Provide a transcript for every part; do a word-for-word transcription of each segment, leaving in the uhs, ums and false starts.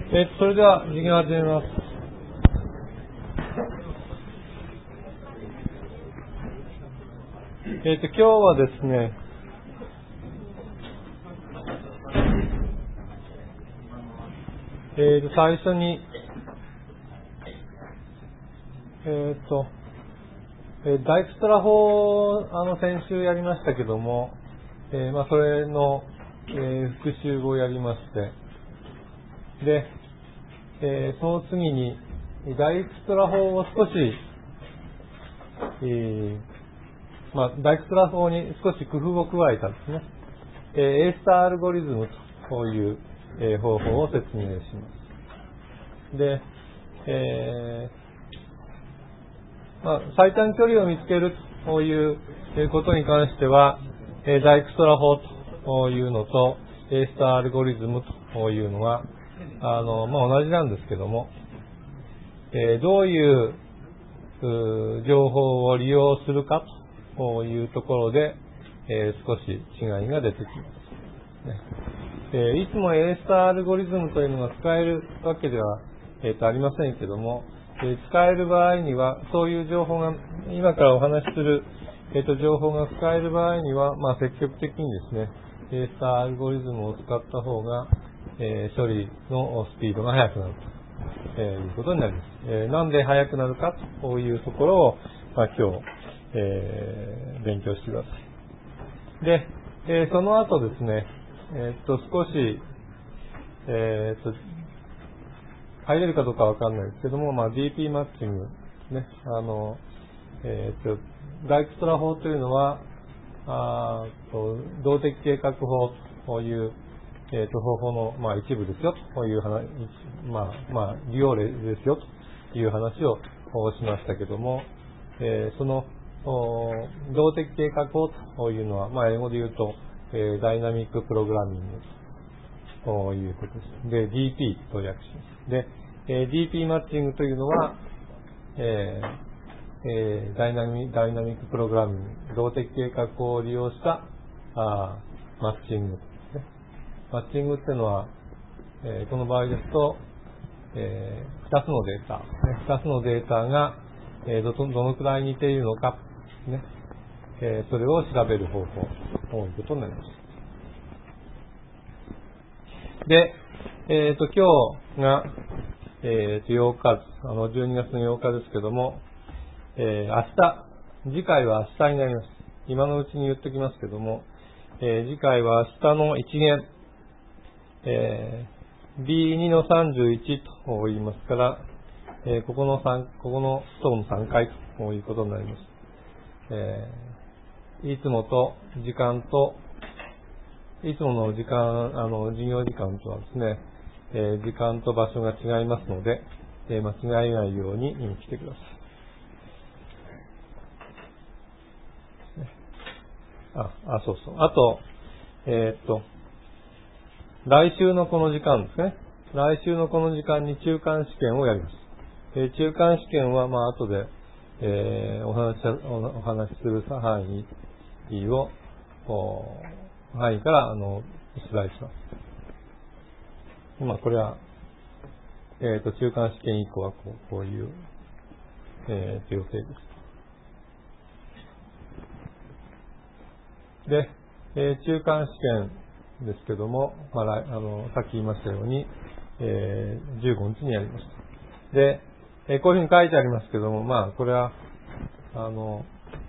えー、それでは授業を始めます。えー、と今日はですね、えー、と最初に、えーとえー、ダイクストラ法あの先週やりましたけども、えーまあ、それの、えー、復習をやりまして、で、えー、その次にダイクストラ法を少し、えーまあ、ダイクストラ法に少し工夫を加えたんですね。えー、エースターアルゴリズムという、えー、方法を説明します。で、えーまあ、最短距離を見つけるということに関しては、えー、ダイクストラ法というのとエースターアルゴリズムというのはあの、まあ、同じなんですけども、えー、どういう情報を利用するかというところで、えー、少し違いが出てきます、ねえー。いつもエースターアルゴリズムというのが使えるわけでは、えー、とありませんけども、えー、使える場合には、そういう情報が、今からお話しする、えー、と情報が使える場合には、まあ、積極的にですね、エースターアルゴリズムを使った方が、えー、処理のスピードが速くなると。えー、いうことになります。えー、なんで速くなるかというところを、まあ、今日、えー、勉強してください。で、えー、その後ですね、えー、っと少し、えー、っと入れるかどうかわかんないですけども、まあ、ディーピー マッチングね、あの、えー、っとダイクストラ法というのは、あと動的計画法というえー、と方法の、まあ、一部ですよという話、まあまあ、利用例ですよという話をしましたけども、えー、その動的計画法というのは、まあ、英語で言うと、えー、ダイナミックプログラミングということです。で、ディーピー と訳します。で、えー、ディーピー マッチングというのは、えーえー、ダイナミダイナミックプログラミング、動的計画を利用したあマッチング。マッチングっていうのは、えー、この場合ですと、えー、ふたつのデータ、ね、ふたつのデータが、えー、ど, どのくらい似ているのか、ねえー、それを調べる方法ということになります。で、えー、と今日が、えー、とようか、あのじゅうにがつのようかですけども、えー、明日、次回は明日になります。今のうちに言っておきますけども、えー、次回は明日の一元、えー、ビーツー のさんじゅういちと言いますから、えー、ここのさん、ここのストーンのさんかいということになります。えー、いつもと時間と、いつもの時間、あの、授業時間とはですね、えー、時間と場所が違いますので、えー、間違えないように来てください。あ、あ、そうそう。あと、えー、っと、来週のこの時間ですね。来週のこの時間に中間試験をやります。えー、中間試験は、まあ、後で、えー、お話し、お話しする範囲を、範囲から、あの、出題します。まあ、これは、えっと、中間試験以降は、こう、こういう、えー、予定です。で、えー、中間試験、ですけども、まあ、あのさっき言いましたように、えー、じゅうごにちにやります。で、えー、こういうふうに書いてありますけども、まあ、これは、あの、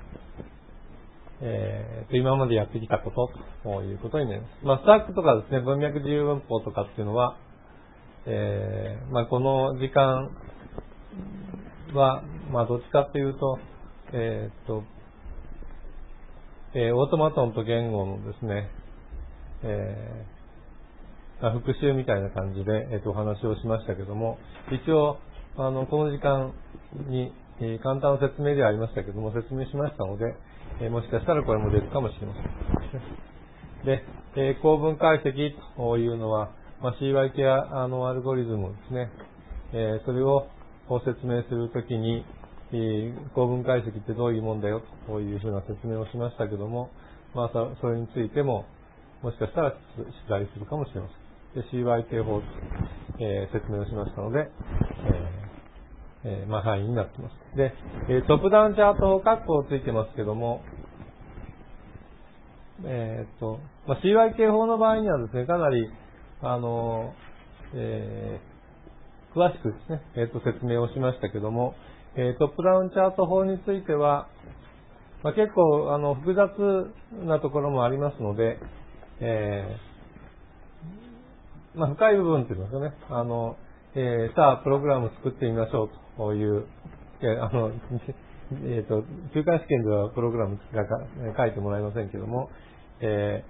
えー、今までやってきたことということになります。まあ、スタックとかですね、文脈自由文法とかっていうのは、えー、まあ、この時間は、まあ、どっちかっていうと、えー、っと、えー、オートマトンと言語のですね、えー、復習みたいな感じで、えー、とお話をしましたけども、一応あのこの時間に、えー、簡単な説明ではありましたけども、説明しましたので、えー、もしかしたらこれも出るかもしれません。で、えー、構文解析というのは、まあ、シーワイ 系あのアルゴリズムですね、えー、それを説明するときに、えー、構文解析ってどういうもんだよというふうな説明をしましたけども、まあ、それについてももしかしたら出題するかもしれません。で シーワイ 系法えー、説明をしましたので、えーえー、まあ、範囲になっています。で、えー、トップダウンチャート括弧ついてますけども、えー、っと、まあ、シーワイ 系法の場合にはですね、かなり、あの、えー、詳しくですね、えー、っと、説明をしましたけども、えー、トップダウンチャート法については、まあ、結構、あの、複雑なところもありますので、えー、まあ、深い部分といいますかね、あの、えー、さあ、プログラム作ってみましょうという、えー、あの、えっと、中間試験ではプログラムが書いてもらえませんけども、え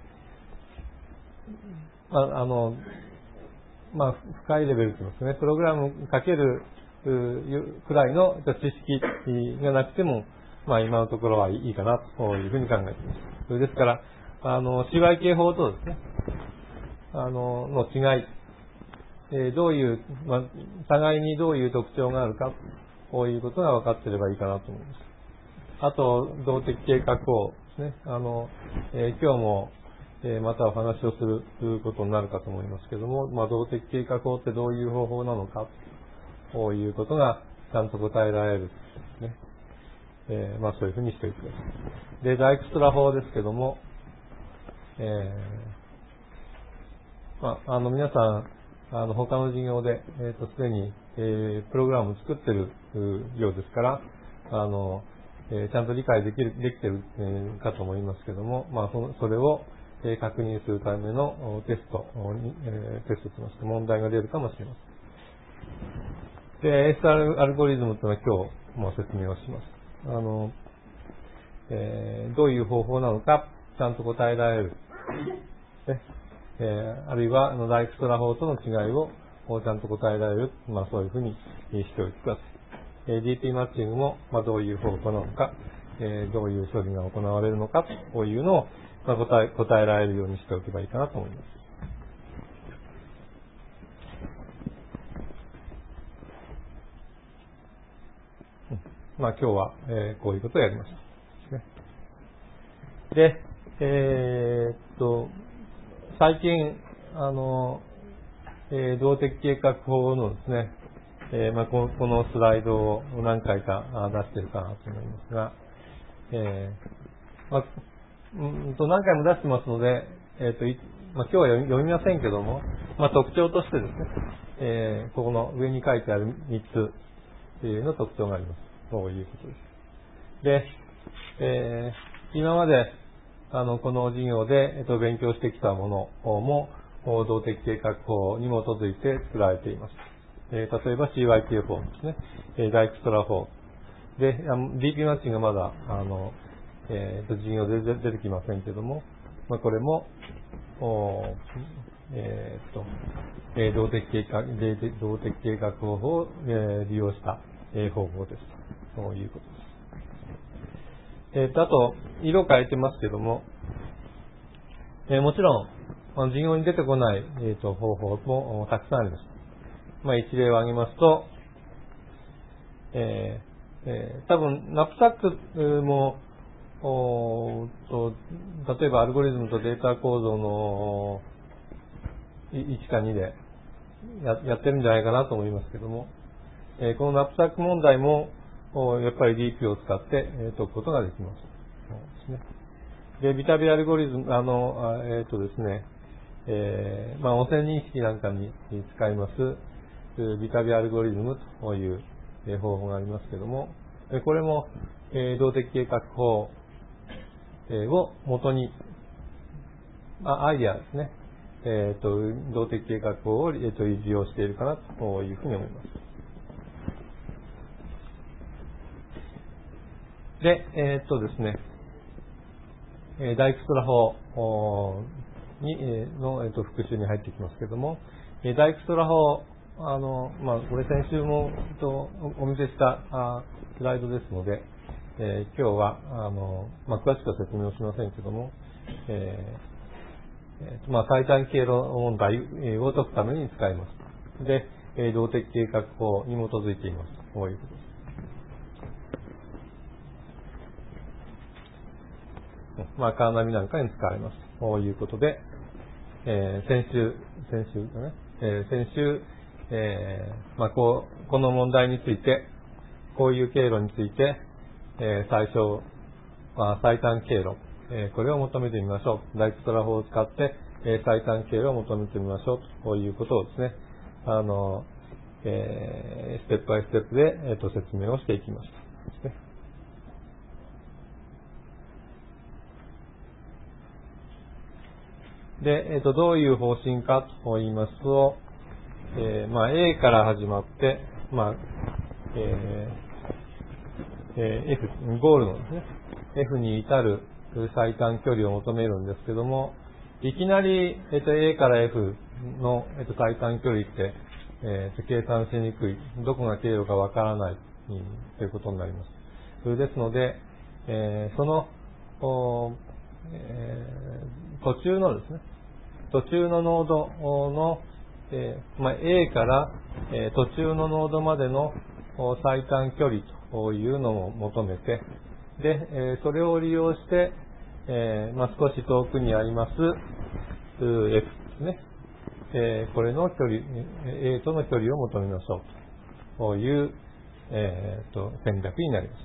ー、まあ、あの、まあ、深いレベルといいますかね、プログラム書けるくらいの知識がなくても、まあ、今のところはいいかなというふうに考えています。それですから、あの、シーワイ 系法とですね、あの、の違い、えー、どういう、まあ、互いにどういう特徴があるか、こういうことが分かっていればいいかなと思います。あと、動的計画法ですね。あの、えー、今日も、えー、またお話をするということになるかと思いますけども、まあ、動的計画法ってどういう方法なのか、こういうことがちゃんと答えられるですね。えー、まあ、そういうふうにしておいてください。で、ダイクストラ法ですけども、えー、まあ、あの、皆さん、あの、他の授業で、えっと、すでに、えー、プログラムを作っているようですから、あの、えー、ちゃんと理解できる、できている、えー、かと思いますけども、まあ、そ, それを、えー、確認するためのテストに、えー、テストとしまして問題が出るかもしれません。で、エスアール アルゴリズムというのは今日も説明をします。あの、えー、どういう方法なのか、ちゃんと答えられる。ねえー、あるいは、あの、ダイクストラ法との違いをちゃんと答えられる。まあ、そういうふうにしておいてください。えー、ディーピー マッチングも、まあ、どういう方法なのか、えー、どういう処理が行われるのか、こういうのを、まあ、答え、答えられるようにしておけばいいかなと思います。うん、まあ、今日は、えー、こういうことをやりました。ね、で、えー、っと、最近、あの、えー、動的計画法のですね、えーまあ、この、このスライドを何回か出しているかなと思いますが、えーまあ、うんと何回も出してますので、えーといまあ、今日は読みませんけども、まあ、特徴としてですね、えー、ここの上に書いてあるみっつの特徴があります。そういうことです。で、えー、今まであのこの授業で、えー、と勉強してきたものも動的計画法に基づいて作られています。えー、例えば シーワイ 系法ですね、えー、ダイクストラ法で、ディーピー マッチングがまだあの、えー、と授業で出てきませんけども、まあ、これもえー、とえー、動的計画動的計画方法を、えー、利用した、えー、方法です。そういうことです。えー、とあと色を変えてますけども、えー、もちろん授業に出てこない、えー、と方法もたくさんあります。まあ、一例を挙げますと、えーえー、多分ナップサックもおと例えばアルゴリズムとデータ構造のいちかにで や, やってるんじゃないかなと思いますけども、えー、このナップサック問題もやっぱり ディーピー を使って、えー、解くことができます。そうですね。で、ビタビアルゴリズム、あの、えっ、ー、とですね、えー、まあ、汚染認識なんかに使います、ビタビアルゴリズムという方法がありますけども、これも、えー、動的計画法を元に、あアイデアですね、えー、と動的計画法を、えー、と利用しているかなというふうに思います。で、えっ、ー、とですね、ダイクストラ法にの、えー、と復習に入ってきますけども、ダイクストラ法、あの、まあ、これ先週もとお見せしたあスライドですので、えー、今日はあの、まあ、詳しくは説明をしませんけども、えーえーまあ、最短経路問題を解くために使います。で、動的計画法に基づいています。こういうことです。まあ、カーナビなんかに使われます。こういうことで、えー、先週、先週だね、えー、先週、 えーまあ、こうこの問題について、こういう経路について、えー、最小、まあ、最短経路、えー、これを求めてみましょう。ダイクトラ法を使って、えー、最短経路を求めてみましょうということをですね、あの、えー、ステップバイステップで、えー、と説明をしていきました。で、えっと、どういう方針かと言いますと、えー、まあ、A から始まって、まあ、えーえー、F、ゴールのですね、F に至る最短距離を求めるんですけども、いきなり、えっと、A から F の、えっと、最短距離って、えー、と計算しにくい、どこが経路かわからない、ということになります。それですので、えー、その、えー、途中のですね、途中のノードの、えーまあ、A から、えー、途中のノードまでの最短距離というのを求めて、で、えー、それを利用して、えーまあ、少し遠くにあります F ですね、えー、これの距離、A との距離を求めましょうという、えー、と戦略になります。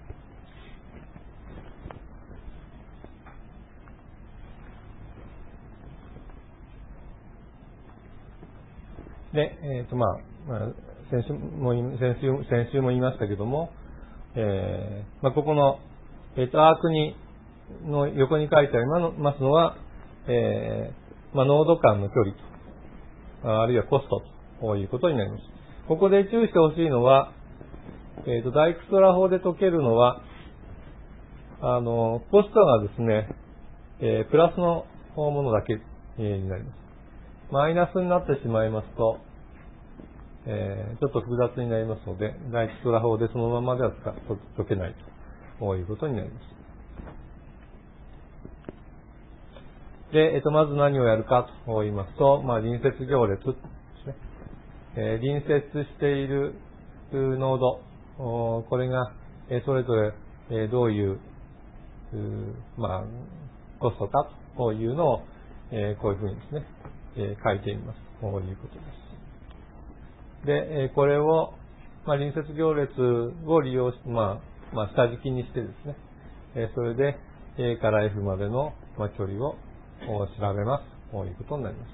で、えっ、ー、と、まあ、まあ、先週も、先週、先週も言いましたけども、えー、まあ、ここの、えっ、ー、と、アークに、の横に書いてありますのは、えー、まあ、ノード間の距離と、あるいはコストということになります。ここで注意してほしいのは、えっ、ー、と、ダイクストラ法で解けるのは、あの、コストがですね、えー、プラスのものだけ、えー、になります。マイナスになってしまいますと、えー、ちょっと複雑になりますので、ダイクストラ法でそのままでは解けないということになります。で、えっと、まず何をやるかと言いますと、まあ、隣接行列ですね。えー、隣接しているノード、これが、えー、それぞれ、えー、どういう、うまあ、コストかというのを、えー、こういうふうにですね、えー、書いてみます。こういうことです。で、えー、これを、まあ、隣接行列を利用して、まあ、まあ、下敷きにしてですね、えー、それで A から F までの、まあ、距離を調べます。こういうことになります。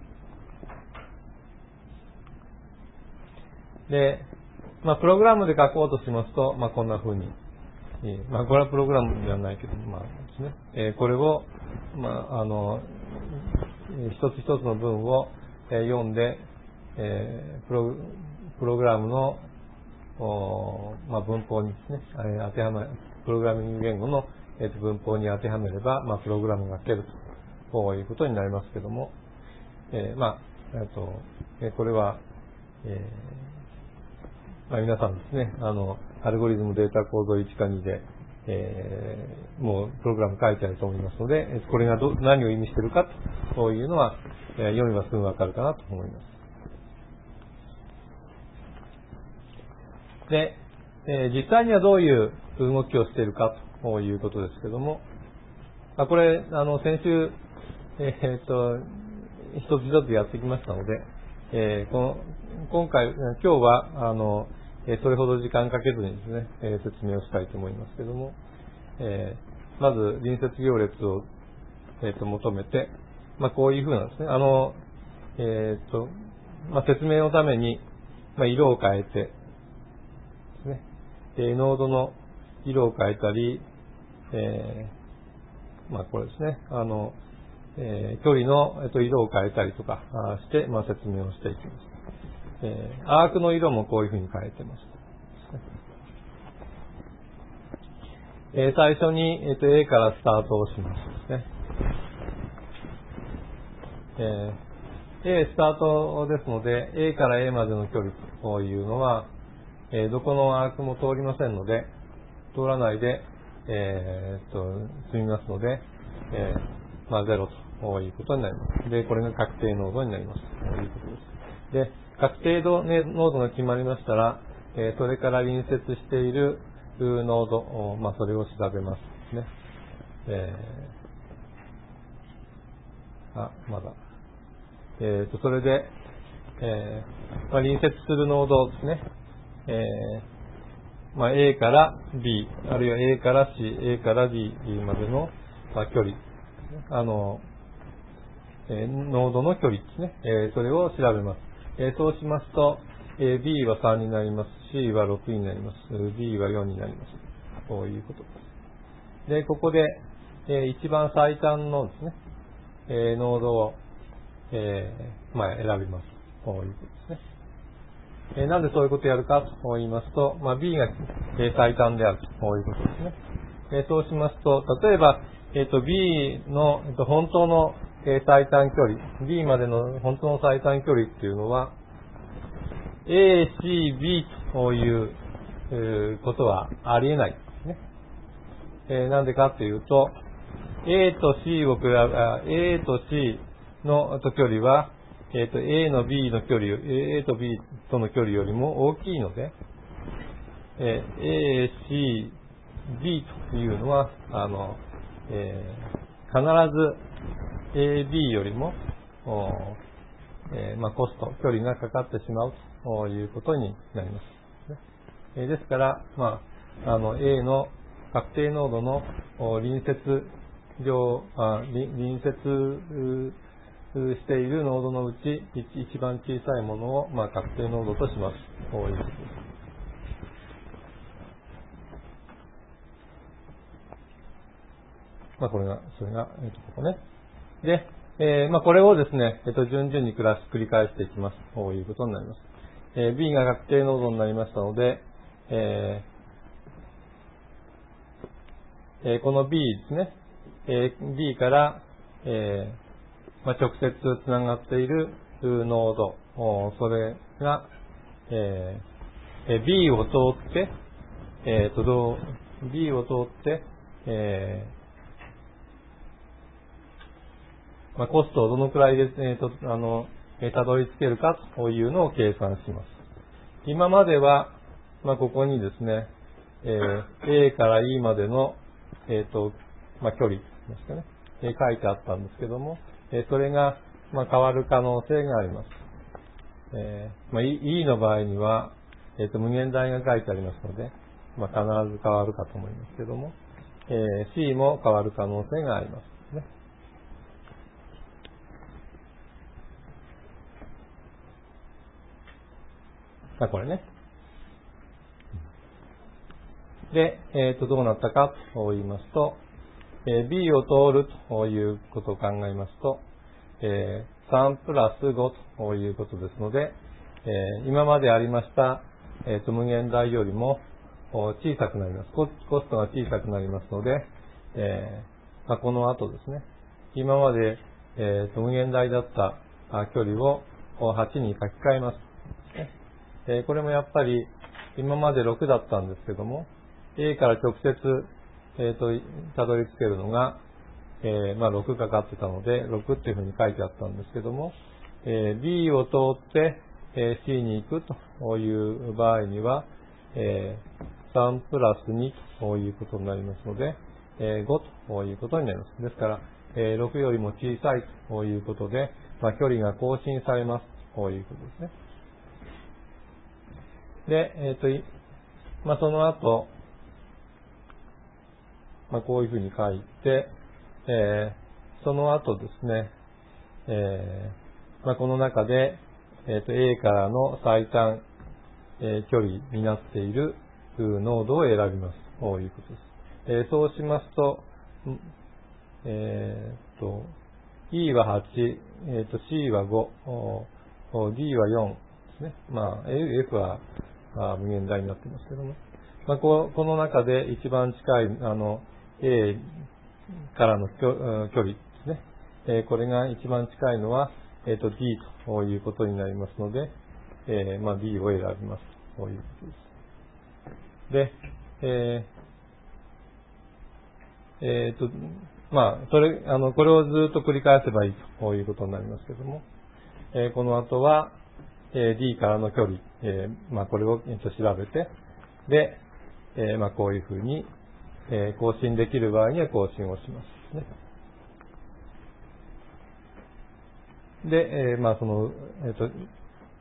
で、まあ、プログラムで書こうとしますと、まあ、こんな風に、えー、まあ、これはプログラムではないけど、まあですね、えー、これを、まあ、あの、一つ一つの文を、えー、読んで、えー、プロ、プログラムの、まあ、文法にですね、えー、当てはめ、プログラミング言語の、えー、文法に当てはめれば、まあ、プログラムが書けると。こういうことになりますけども、えー、まあ、えっと、えー、これは、えー、まあ、皆さんですね、あの、アルゴリズムデータ構造いちかにで、えー、もうプログラム書いてあると思いますので、これがど何を意味しているかというのは、えー、読めばすぐわかるかなと思います。で、えー、実際にはどういう動きをしているかということですけども、まあ、これ、あの、先週、えー、っと、一つ一つやってきましたので、えー、この今回、今日は、あの、それほど時間かけずにですね、えー、説明をしたいと思いますけども、えー、まず、隣接行列を、えー、と求めて、まあ、こういうふうなんですね。あの、えー、と、まあ、説明のために、まあ、色を変えて、ですね、えー、ノードの色を変えたり、えー、まあ、これですね、あの、えー、距離の、えー、と色を変えたりとかして、まあ、説明をしていきます。えー、アークの色もこういうふうに変えてます。えー、最初に、えー、と A からスタートをしますですね。えー、A スタートですので、A から A までの距離というのは、えー、どこのアークも通りませんので、通らないで、えー、と済みますので、えー、まあ、ゼロということになります。で、これが確定ノードになります。ということです。で、確定ノードが決まりましたら、えー、それから隣接しているノード、まあ、それを調べますね。えー、あ、まだ。えー、と、それで、 えーまあ、隣接するノードですね、えーまあ、A から B、あるいは A から C、A から D までの、まあ、距離、あの、えー、ノードの距離ですね、えー、それを調べます。えー、そうしますと、えー、B はさんになります。C はろくになります。D はよんになります。こういうことです。で、ここで、えー、一番最短のですね、えー、ノードを、えー、まあ、選びます。こういうことですね。えー、なんでそういうことをやるかと言いますと、まあ、B が、えー、最短であるとこういうことですね。えー、そうしますと、例えば、えっと、B の、えっと、本当の、えー、最短距離、B までの本当の最短距離っていうのは、A、C、B という、えー、ことはありえないですね。えー、なんでかっていうと、A と C を比べ、A と C の距離は、えっと、A の B の距離、A と B との距離よりも大きいので、えー、A、C、B というのは、あの、えー、必ず エービー よりも、えーまあ、コスト、距離がかかってしまうということになります。えー、ですから、まあ、あの A の確定ノードの隣接量、あ隣接しているノードのうち一番小さいものを、まあ、確定ノードとします。こういうことです。まあ、これが、それが、えっと、ここね。で、えー、まあ、これをですね、えっと、順々に繰り返していきます。こういうことになります。えー、B が確定ノードになりましたので、えーえー、この B ですね、えー、B から、えーまあ、直接つながっているノード、それが、えー、B を通って、えー、と B を通って、えーまあ、コストをどのくらいで、えー、とあのたどり着けるかというのを計算します。今までは、まあ、ここにですね、えー、A から E までの、えーとまあ、距離ですかね、えー、書いてあったんですけども、えー、それが、まあ、変わる可能性があります。えーまあ、E の場合には、えーと、無限大が書いてありますので、まあ、必ず変わるかと思いますけども、えー、C も変わる可能性がありますね。まあ、これね。で、えーと、どうなったかと言いますと、えー、B を通るということを考えますと、えー、さんプラスごということですので、えー、今までありました、えーと、無限大よりも小さくなります。コストが小さくなりますので、えーまあ、この後ですね、今まで、えーと、無限大だった距離をはちに書き換えます。えー、これもやっぱり今までろくだったんですけども、A から直接、えーと、たどり着けるのが、えー、まあろくかかってたので、ろくっていうふうに書いてあったんですけども、えー、B を通って、えー、C に行くという場合には、えー、さんプラスにということになりますので、えー、ごということになります。ですから、えー、ろくよりも小さいということで、まあ、距離が更新されますということですね。で、えっと、まあ、その後、まあ、こういうふうに書いて、えー、その後ですね、えーまあ、この中で、えー、と A からの最短、えー、距離になっているノードを選びます。こういうことです。えー、そうしますと、えー、と E ははち、えー、と C はご、D はよんですね。まあ、F は無限大になってますけども、まあ、こ, この中で一番近いあの A からの距離ですね。えー、これが一番近いのは、えー、と D ということになりますので、えーまあ、D を選びますということです。で、えーえーとまあ、それあのこれをずっと繰り返せばいいということになりますけども、えー、この後は、えー、D からの距離、えーまあ、これを、えー、と調べて、で、えーまあ、こういうふうに、えー、更新できる場合には更新をしますね。で、えー、まあその、えっ、ー、と、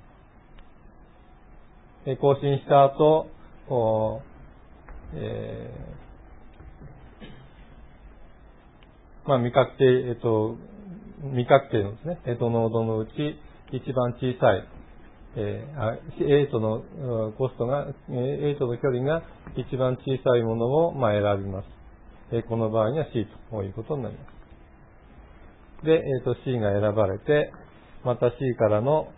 更新した後、えー、まあ、未確定、えっと、未確定のですね、Aとノードのうち一番小さい、えー、A とのコストが、A との距離が一番小さいものを、まあ、選びます。えー、この場合には C ということになります。で、えー、と C が選ばれて、また C からの、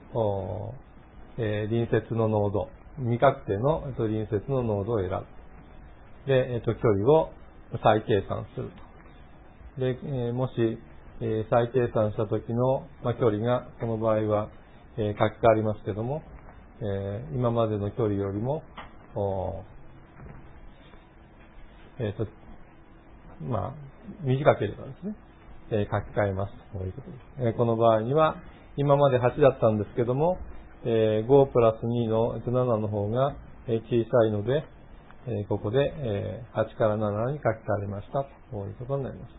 えー、隣接のノード、未確定の隣接のノードを選ぶ。で、えっと、距離を再計算すると。で、えー、もし、えー、再計算した時の、まあ、距離が、この場合は、えー、書き換わりますけども、えー、今までの距離よりも、えっと、まあ、短ければですね、えー、書き換えますということです。えー、この場合には、今まではちだったんですけども、えー、ごプラスにのななの方が小さいので、えー、ここで、えー、はちからななに書き換わりましたということになります。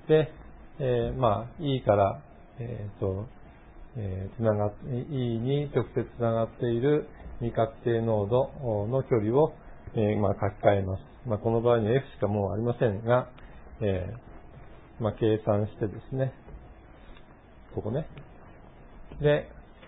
で、えー、まあ、E から、えー、と、えー、つながっ E に直接つながっている未確定ノードの距離を、えー、まあ、書き換えます。まあ、この場合には F しかもうありませんが、えー、まあ、計算してですね、ここね。で、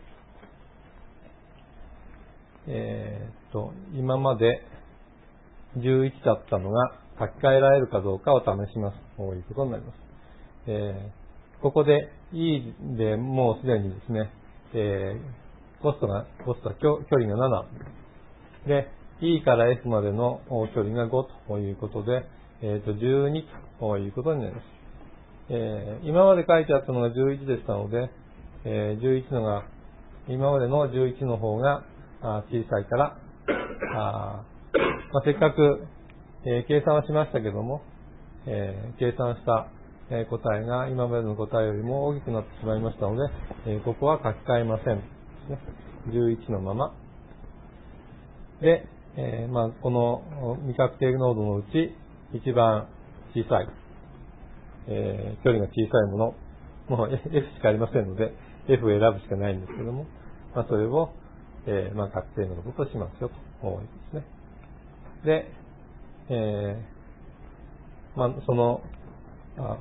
えー、っと、今までじゅういちだったのが書き換えられるかどうかを試します。ということになります。えー、ここで E でもうすでにですね、えー、コストが、コストは距離がなな。で、E から F までの距離がごということで、えー、とじゅうにということになります。えー、今まで書いてあったのがじゅういちでしたので、えー、じゅういちのが、今までのじゅういちの方が小さいから、あまあ、せっかく、えー、計算はしましたけども、えー、計算した、えー、答えが今までの答えよりも大きくなってしまいましたので、えー、ここは書き換えませんですね。じゅういちのまま。で、えーまあ、この未確定ノードのうち一番小さい、えー、距離が小さいもの、もう F しかありませんので、F を選ぶしかないんですけども、まあ、それを、えーまあ、確定ノードとしますよというですね。で、えーまあ、その、あ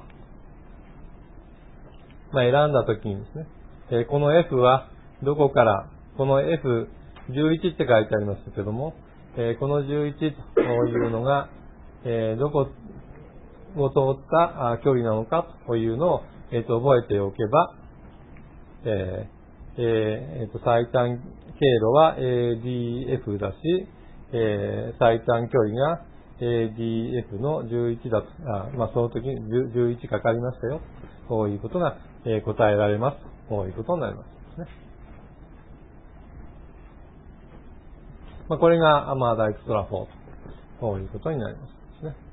まあ、選んだときにですね、えー、この F はどこから、この エフじゅういち って書いてありましたけども、えー、このじゅういちというのが、えー、どこを通った距離なのかというのを、えー、と覚えておけば、えーえー、と最短経路は エーディーエフ だし、えー、最短距離が エーディーエフ のじゅういちだと、あまあ、その時にじゅういちかかりましたよ、こういうことが、えー、答えられます、こういうことになりますね。まあ、これが、まあ、ダイクストラフォーということになりますですね。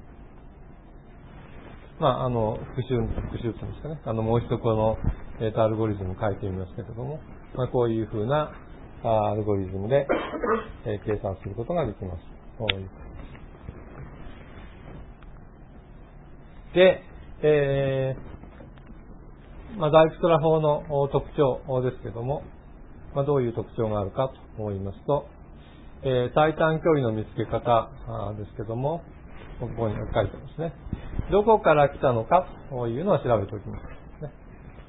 まあ、あの、復習、復習というんですかね。あの、もう一度この、えっと、アルゴリズム書いてみますけれども、まあ、こういうふうな、アルゴリズムで、えー、計算することができます。こういうで、えー、まあ、ダイクストラ法の特徴ですけども、まあ、どういう特徴があるかと思いますと、えー、最短距離の見つけ方ですけども、ここに書いてますね。どこから来たのかというのを調べておきます。ね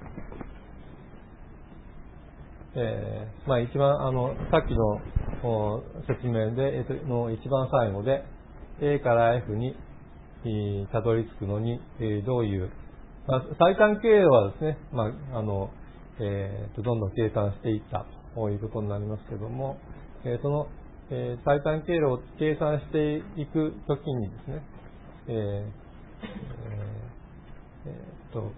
えー、まあ一番、あの、さっきの説明で、えー、の一番最後で、A から F にたどり着くのに、えー、どういう、まあ、最短経路はですね、まあ、あの、えー、とどんどん計算していったということになりますけども、えー、その、えー、最短経路を計算していくときにですね、えーえーえー、と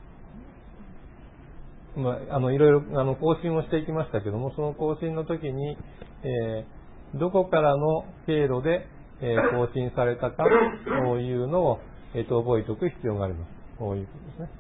まあ、あのいろいろあの更新をしていきましたけども、その更新の時に、えー、どこからの経路で、えー、更新されたかというのを、えー、と覚えておく必要があります。こういうことですね。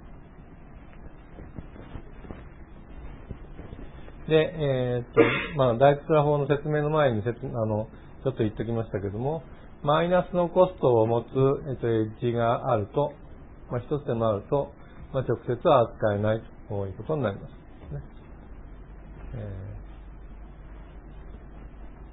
で、えー、っと、まあ、ダイクストラ法の説明の前に説あのちょっと言っておきましたけども、マイナスのコストを持つ、えー、っとエッジがあると、まあ、一つでもあると、まあ、直接は扱えないということになります。ねえ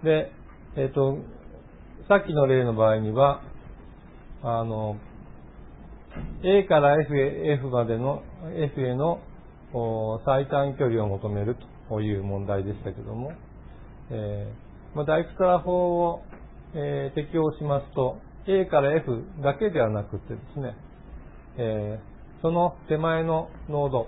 で、えっと、さっきの例の場合には、あの、A から F へ、F までの、F への最短距離を求めるという問題でしたけども、えーまあ、ダイクトラ法を、えー適用しますと、A から F だけではなくてですね、えーその手前のノード、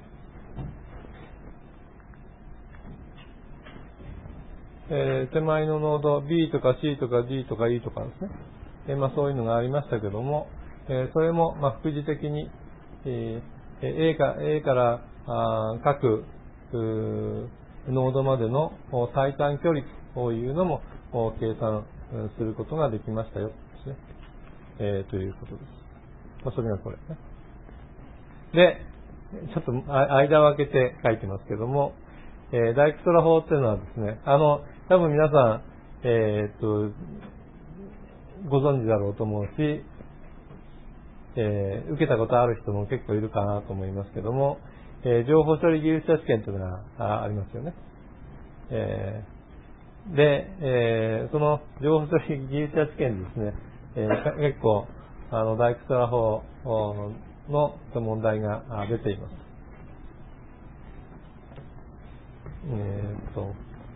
えー手前のノード B とか C とか D とか E とかですね、えーまあ、そういうのがありましたけども、えーそれもまあ副次的に、えー A か、A からあ各ノードまでの最短距離というのも計算することができましたよですね、えー、ということです。まあ、それがこれね。で、ちょっと間を空けて書いてますけども、えー、ダイクトラ法っていうのはですね、あの、多分皆さん、えー、っと、ご存知だろうと思うし、えー、受けたことある人も結構いるかなと思いますけども、えー、情報処理技術者試験というのが あ, ありますよね。えー、で、えー、その情報処理技術者試験ですね、えー、結構、あの、ダイクトラ法の問題が出ています。えー、っと、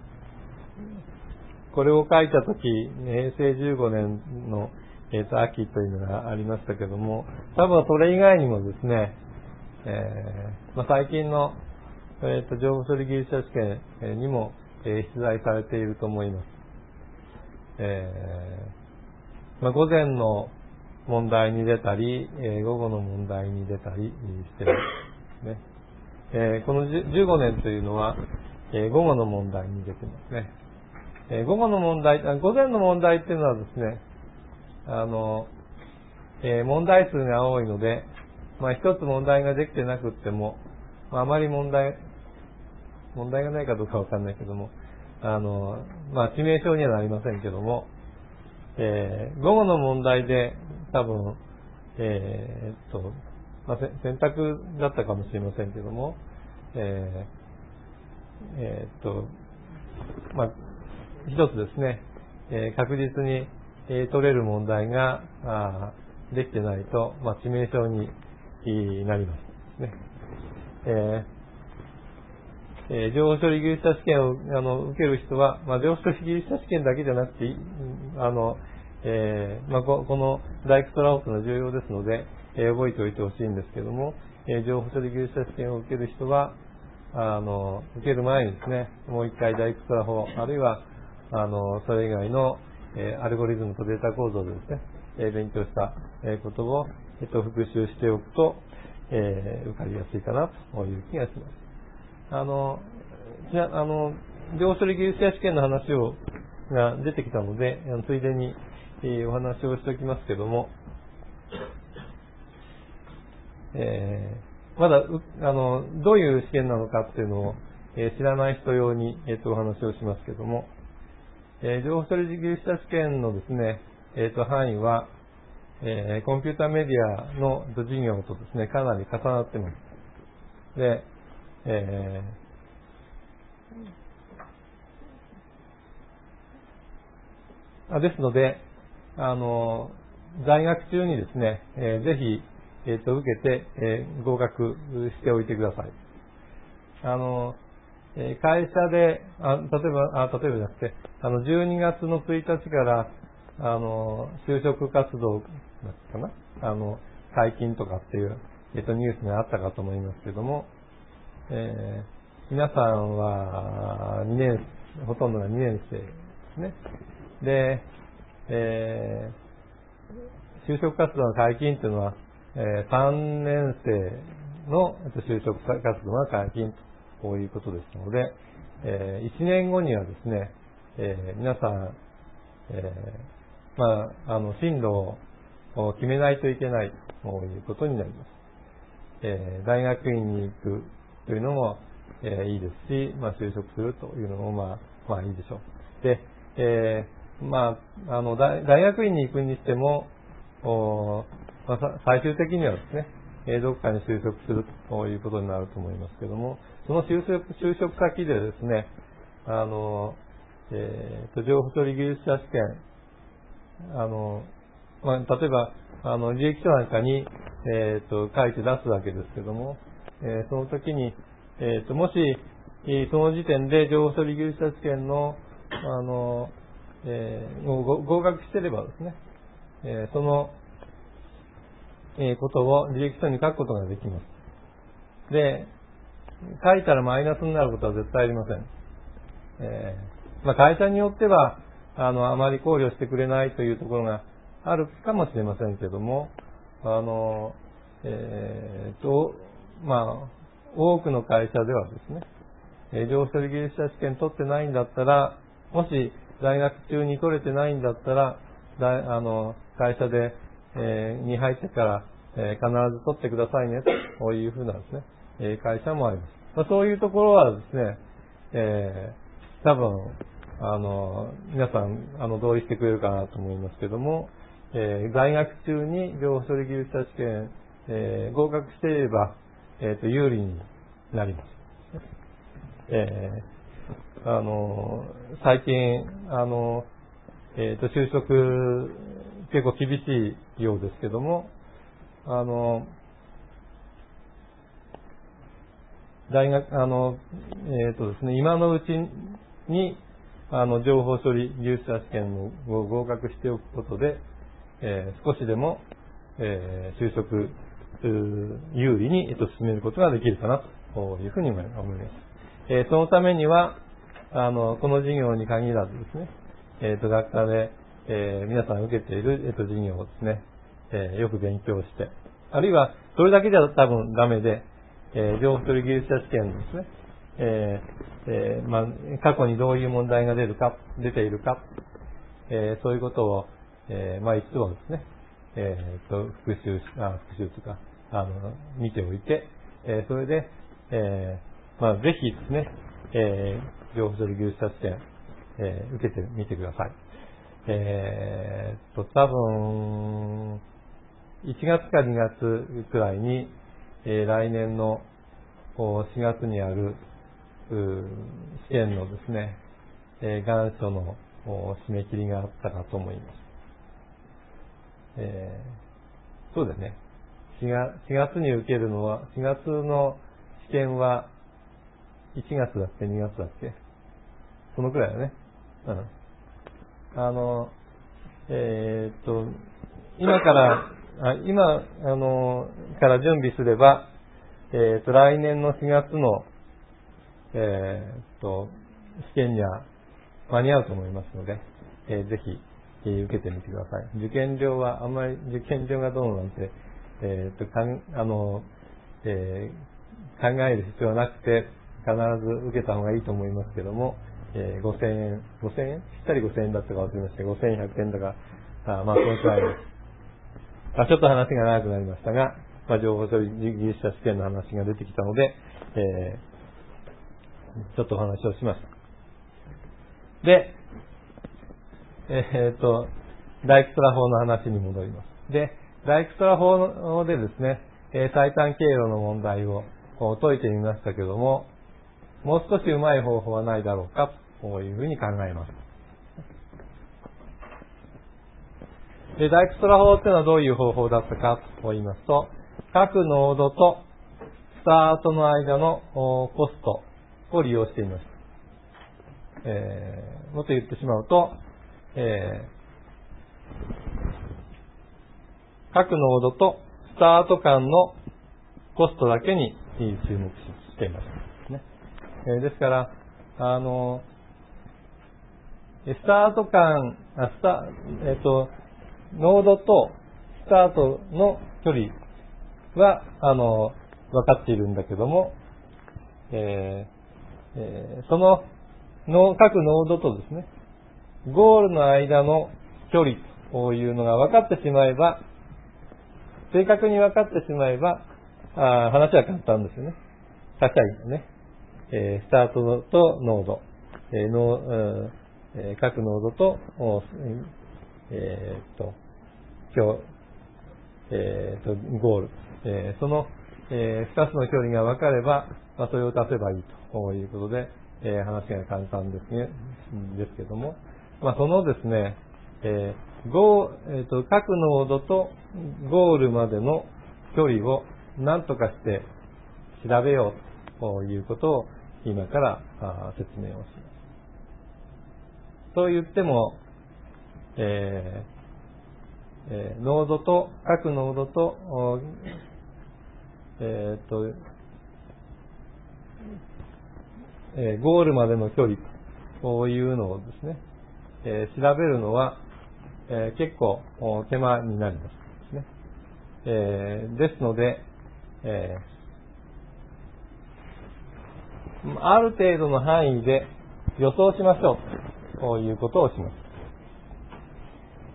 これを書いたとき、へいせいじゅうごねんの、えー、と秋というのがありましたけども、多分それ以外にもですね、えーまあ、最近の、えー、と情報処理技術者試験にも、えー、出題されていると思います。えーまあ、午前の問題に出たり、えー、午後の問題に出たりしていますね。えー、このじゅうごねんというのは、えー、午後の問題に出てますね。えー、午後の問題、午前の問題っていうのはですね、あの、えー、問題数が多いので、まあ一つ問題ができてなくっても、まあ、あまり問題、問題がないかどうかわかんないけども、あの、まあ致命傷にはなりませんけども、えー、午後の問題で多分、えー、っと、まあ、選択だったかもしれませんけども、えー、えー、っと、まあ、一つですね、えー、確実に、えー、取れる問題があできてないと、まあ、致命傷になりますね。えーえー、情報処理技術者試験をあの受ける人は、まあ、情報処理技術者試験だけじゃなくて、あの、えーまあ、こ, このダイクトラ法というのは重要ですので、えー、覚えておいてほしいんですけども、えー、情報処理技術者試験を受ける人は、あの、受ける前にですね、もう一回ダイクトラ法、あるいは、あの、それ以外の、えー、アルゴリズムとデータ構造でですね、えー、勉強した、えー、ことを、えっと、復習しておくと、えー、受かりやすいかなという気がします。あの、じゃあの、情報処理技術者試験の話を、が出てきたので、ついでに、えー、お話をしておきますけども、えー、まだあの、どういう試験なのかっていうのを、えー、知らない人用に、えー、とお話をしますけども、えー、情報処理技術者試験のですね、えー、と範囲は、えー、コンピュータメディアの授業とですね、かなり重なっています。で、えー、ですので、あの、在学中にですね、えー、ぜひ、えー、と受けて、えー、合格しておいてください。あの、えー、会社で、あ例えば、あ、例えばじゃなくて、あの、じゅうにがつのついたちから、あの、就職活動、かなあの、解禁とかっていう、えっと、ニュースがあったかと思いますけども、えー、皆さんはにねん、ほとんどがにねん生ですね。で、えー、就職活動の解禁というのは、えー、さんねん生の就職活動が解禁ということですので、えー、いちねんごにはですね、えー、皆さん、えー、まあ、あの、進路を決めないといけないということになります。えー、大学院に行くというのも、えー、いいですし、まあ、就職するというのも、まあ、まあいいでしょう。で、えー、まあ、あの、大学院に行くにしても、おまあ、最終的にはですね、えー、どこかに就職するということになると思いますけども、その就職、就職先でですね、あの、 えー、と情報処理技術者試験、あの、まあ、例えば、あの、履歴書なんかに、えー、と書いて出すわけですけども、えー、その時に、えー、ともし、その時点で情報処理技術者試験の、あの、えー、もう合格してればですね、えー、その、えー、ことを履歴書に書くことができます。で、書いたらマイナスになることは絶対ありません。えーまあ、会社によっては、あの、あまり考慮してくれないというところがあるかもしれませんけども、あの、えー、と、まあ、多くの会社ではですね、えー、情報処理技術者試験取ってないんだったら、もし大学中に取れてないんだったら、だあの会社で、えー、に入ってから、えー、必ず取ってくださいねというふうなですね、えー、会社もあります。まあ、そういうところはですね、えー、多分あの皆さんあの同意してくれるかなと思いますけども、えー、在学中に情報処理技術者試験、えー、合格していれば、えー、と有利になります。えー、あの最近あの、えー、と就職結構厳しいようですけども、あの大学あの、えーとですね、今のうちにあの情報処理技術者試験を合格しておくことで、えー、少しでも、えー、就職有利に、えー、と進めることができるかなというふうに思います。えー、そのためにはあのこの授業に限らずですね、えー、と学科で、えー、皆さん受けている、えー、と授業をですね、えー、よく勉強して、あるいはそれだけじゃ多分ダメで、えー、情報処理技術者試験ですね、えーえーまあ、過去にどういう問題が出るか、出ているか、えー、そういうことを、えー、まあ一度ですね、えー、と復習し、あ、復習とか、あの、見ておいて、えー、それで、えー、まあぜひですね、えー、情報処理技術者試験、えー、受けてみてください。えー、と、多分、いちがつかにがつくらいに、えー、来年のしがつにある試験のですね、えー、願書の締め切りがあったかと思います。えー、そうですね。しがつに受けるのは、しがつの試験はいちがつだっけにがつだっけ、そのくらいだね。うん。あの、えー、っと、今から、あ今、あの、から準備すれば、えー、っと、来年のしがつの、えー、っと、試験には間に合うと思いますので、えー、ぜひ、えー、受けてみてください。受験料は、あんまり受験料がどうなんて、えー、っと、かん、あの、えー、考える必要はなくて、必ず受けた方がいいと思いますけども、えー、ごせんえん、ごせんえんぴったりごせんえんだったか忘れました。ごせんひゃくえんだか、あまあ、そのくらいです。あ、ちょっと話が長くなりましたが、まあ、情報処理技術者試験の話が出てきたので、えー、ちょっとお話をしました。で、えー、っと、ダイクトラ法の話に戻ります。で、ダイクトラ法でですね、えー、最短経路の問題を解いてみましたけども、もう少しうまい方法はないだろうか、こういうふうに考えます。で、ダイクトラ法っていうのはどういう方法だったかと言いますと、各ノードとスタートの間のコストを利用しています。えー、もっと言ってしまうと、えー、各ノードとスタート間のコストだけに注目しています。ねえー、ですから、あの、スタート間、あスタえっ、ー、と、ノードとスタートの距離は、あの、分かっているんだけども、えーえー、そのの各ノードとですね、ゴールの間の距離というのが分かってしまえば、正確に分かってしまえば、あ話は簡単ですよね。高いね、えー、スタートとノード、えーのえー、各ノードと、えー、っと、今日、えー、とゴール、えー、その、えー、ふたつの距離が分かれば、まあ、それを足せばいいということで、 えー、話が簡単ですね、ですけども、まあ、そのですね、えーゴーえー、と各ノードとゴールまでの距離を何とかして調べようということを今から説明をします。そう言っても、えーえー、ノードと各ノードと、えーとえー、ゴールまでの距離というのをですね、えー、調べるのは、えー、結構手間になりますですね。えー、ですので、えー、ある程度の範囲で予想しましょうということをします。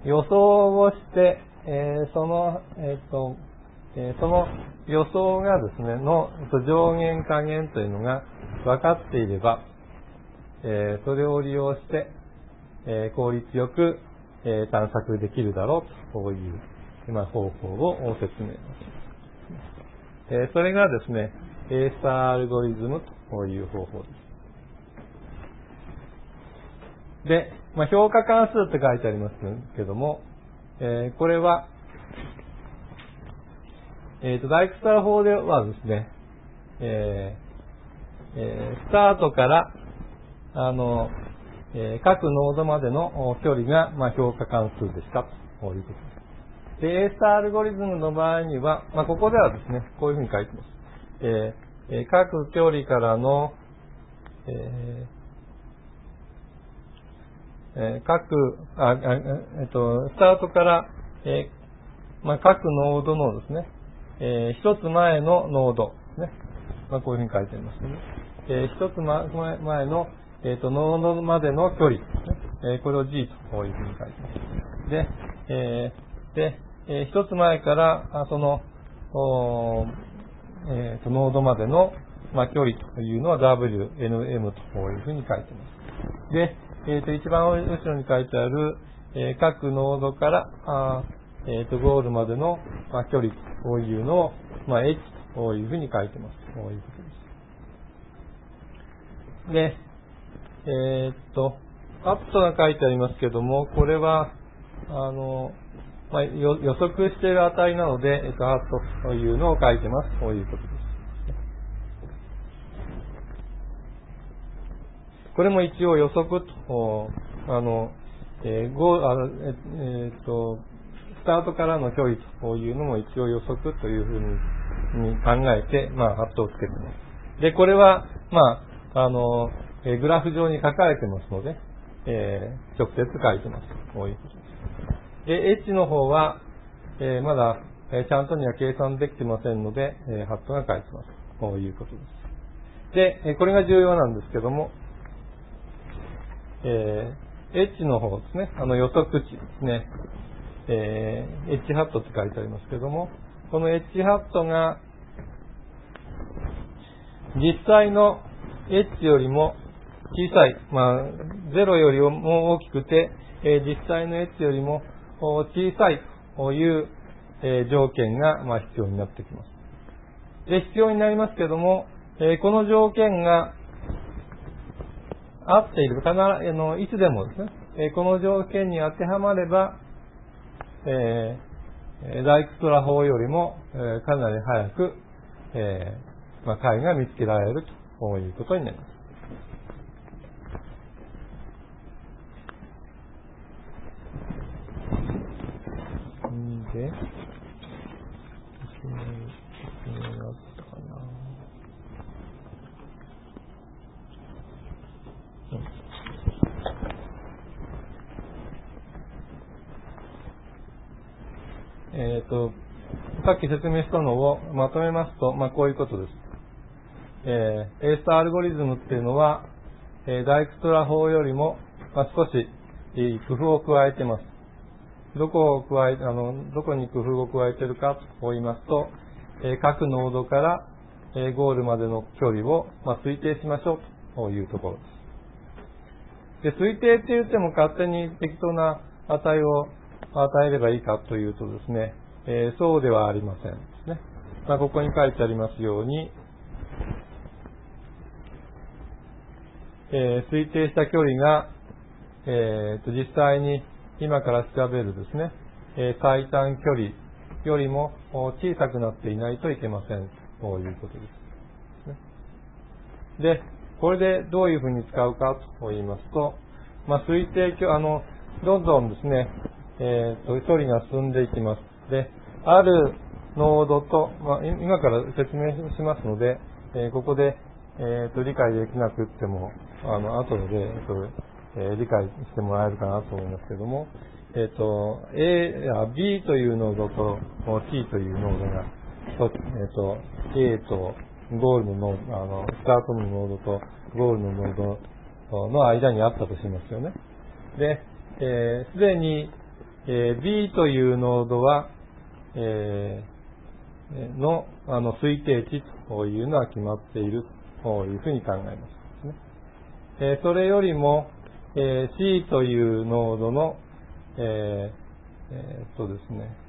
予想をして、えー、その、えーとえー、その予想がですね、の上限下限というのが分かっていれば、えー、それを利用して、えー、効率よく、えー、探索できるだろうという、まあ、方法を説明します。えー、それがですね、エースターアルゴリズムという方法です。で、まあ、評価関数って書いてありますけども、えー、これは、えーと、ダイクストラ法ではですね、えーえー、スタートから、あの、えー、各ノードまでの距離が、まあ、評価関数でしたということです。で、エースターアルゴリズムの場合には、まあ、ここではですね、こういうふうに書いてます。えー、各距離からの、えーえー、各、あ、あえっと、スタートから、えーまあ、各ノードのですね、えー、一つ前のノードですね。まあ、こういうふうに書いてありますね。えー、一つ前前の、えーと、ノードまでの距離ですね。えー、これを G というふうに書いてます。で、えー、で、えー、一つ前から、あその、えーと、ノードまでの、まあ、距離というのは ダブリューエヌエム というふうに書いてます。で、えーと、一番後ろに書いてある、えー、各ノードから、あえーと、ゴールまでの、まあ、距離というのを、まあ、H というふうに書いてます。こういうことです。で、えー、っと、アットが書いてありますけども、これは、あの、まあ、予測している値なので、えっと、アットというのを書いてます。こういうことです。これも一応予測と、あの、えー、ごあのええー、っと、スタートからの距離というのも一応予測というふうに考えて、まあ、アットをつけてます。で、これは、まあ、あの、えー、グラフ上に書かれてますので、えー、直接書いてます。こういうことです。で、H の方は、えー、まだ、えー、ちゃんとには計算できてませんので、えー、ハットが書いてます。こういうことです。で、えー、これが重要なんですけども、えー、H の方ですね、あの予測値ですね、えー、H ハットって書いてありますけども、この H ハットが実際の H よりも小さい、まあ、ゼロよりも大きくて、えー、実際の H よりも小さいという、えー、条件が、まあ、必要になってきます。で、必要になりますけども、えー、この条件が合っている、必ず、あの、いつでもですね、えー、この条件に当てはまれば、えー、ダイクストラ法よりも、えー、かなり早く、えーまあ、解が見つけられるということになります。で、えっと、さっき説明したのをまとめますと、まあ、こういうことです。えー、エースターアルゴリズムっていうのは、えー、ダイクストラ法よりも、まあ、少し、えー、工夫を加えています。どこを加え、あの、どこに工夫を加えているかと言いますと、えー、各ノードから、えー、ゴールまでの距離を、まあ、推定しましょうというところです。で、推定って言っても勝手に適当な値を与えればいいかというとですね、えー、そうではありませんですね。まあ、ここに書いてありますように、 えー、推定した距離が、えー、と実際に今から調べるですね、えー、最短距離よりも小さくなっていないといけませんということです。で、これでどういうふうに使うかと言いますと、まあ、推定距離、あの、どんどんですね、えー、と距離が進んでいきます。で、あるノードと、まあ、今から説明しますので、えー、ここで、えー、と理解できなくっても、あの、後で、えーとえー、理解してもらえるかなと思いますけれども、えっ、ー、と、A や B というノードと C というノードが、えっ、ー、と、A とゴールのノード、あの、スタートのノードとゴールのノードの間にあったとしますよね。で、えー、すでに、えー、B というノードは、えー、の、あの、推定値というのは決まっているというふうに考えます、ね。えー、それよりも、えー、C というノードの、えーえー、っとですね、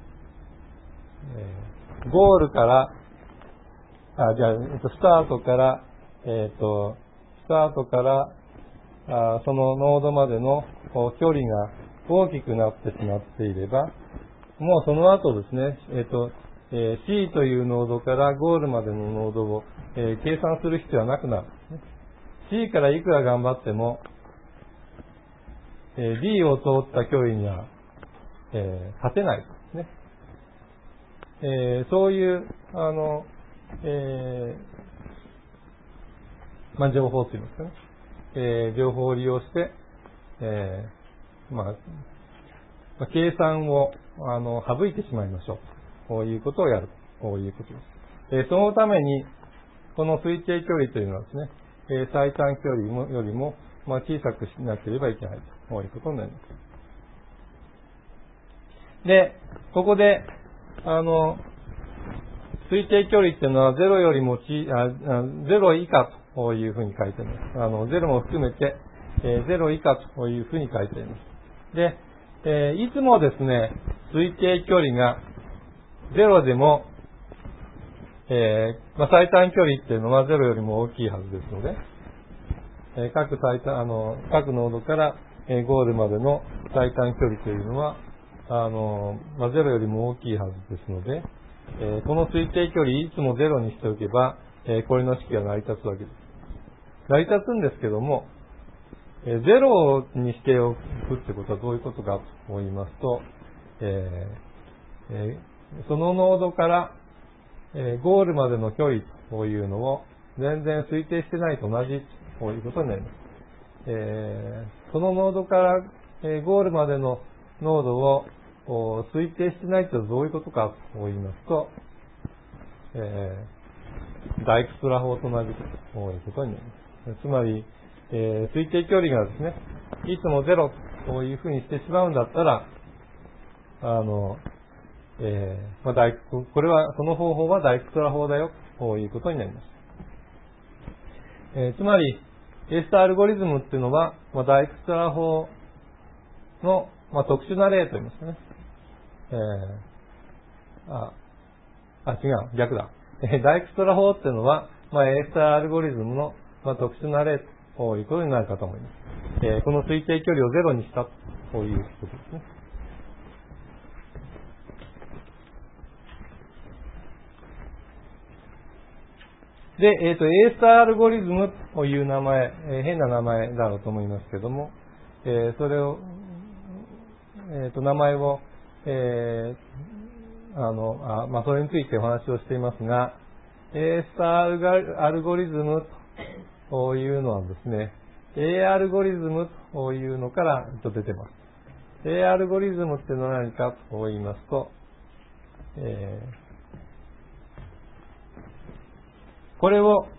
えー、ゴールから、あ、じゃあ、えっと、スタートから、えー、っと、スタートから、あそのノードまでの距離が大きくなってしまっていれば、もうその後ですね、えっと、えー、C というノードからゴールまでのノードを、えー、計算する必要はなくなるんですね。C からいくら頑張っても、えー、D を通った距離には、えー、勝てないですね。えー、そういう、あの、えー、まあ、情報といいますかね、えー、情報を利用して、えー、まあ、まあ、計算を、あの、省いてしまいましょう。こういうことをやる。こういうことです。えー、そのために、この推定距離というのはですね、えー、最短距離もよりも、まあ、小さくしなければいけないということになります。で、ここで、あの、推定距離っていうのはゼロよりもち、あ、ゼロ以下というふうに書いてあります。あの、ゼロも含めて、えー、ゼロ以下というふうに書いてあります。で、えー、いつもですね、推定距離がゼロでも、えーまあ、最短距離っていうのはゼロよりも大きいはずですので、えー、各最短、あの、各ノードから、えー、ゴールまでの最短距離というのは、あの、まあ、ゼロよりも大きいはずですので、えー、この推定距離いつもゼロにしておけば、えー、これの式が成り立つわけです。成り立つんですけども、えー、ゼロにしておくってことはどういうことかと言いますと、えーえー、そのノードから、えー、ゴールまでの距離というのを全然推定してないと同じということになります。えー、そのノードから、えー、ゴールまでのノードを推定してないというのはどういうことかと言いますと、えー、ダイクストラ法と同じということになります。つまり、えー、推定距離がですね、いつもゼロというふうにしてしまうんだったら、あの、えーまあ、ダイこれは、その方法はダイクストラ法だよということになります。えー、つまり、A スターアルゴリズムっていうのは、まあ、ダイクストラ法の、まあ、特殊な例と言いますかね。えー、あ、あ、違う、逆だ。えー、ダイクストラ法っていうのは、まあ、A スターアルゴリズムの、まあ、特殊な例ということになるかと思います。えー、この推定距離をゼロにしたということですね。で、えっ、ー、と、A スターアルゴリズムという名前、えー、変な名前だろうと思いますけども、えー、それを、えっ、ー、と、名前を、えー、あの、あまあ、それについてお話をしていますが、A スターアルゴリズムというのはですね、A アルゴリズムというのから出てます。A アルゴリズムっていうのは何かと言いますと、えーこれを、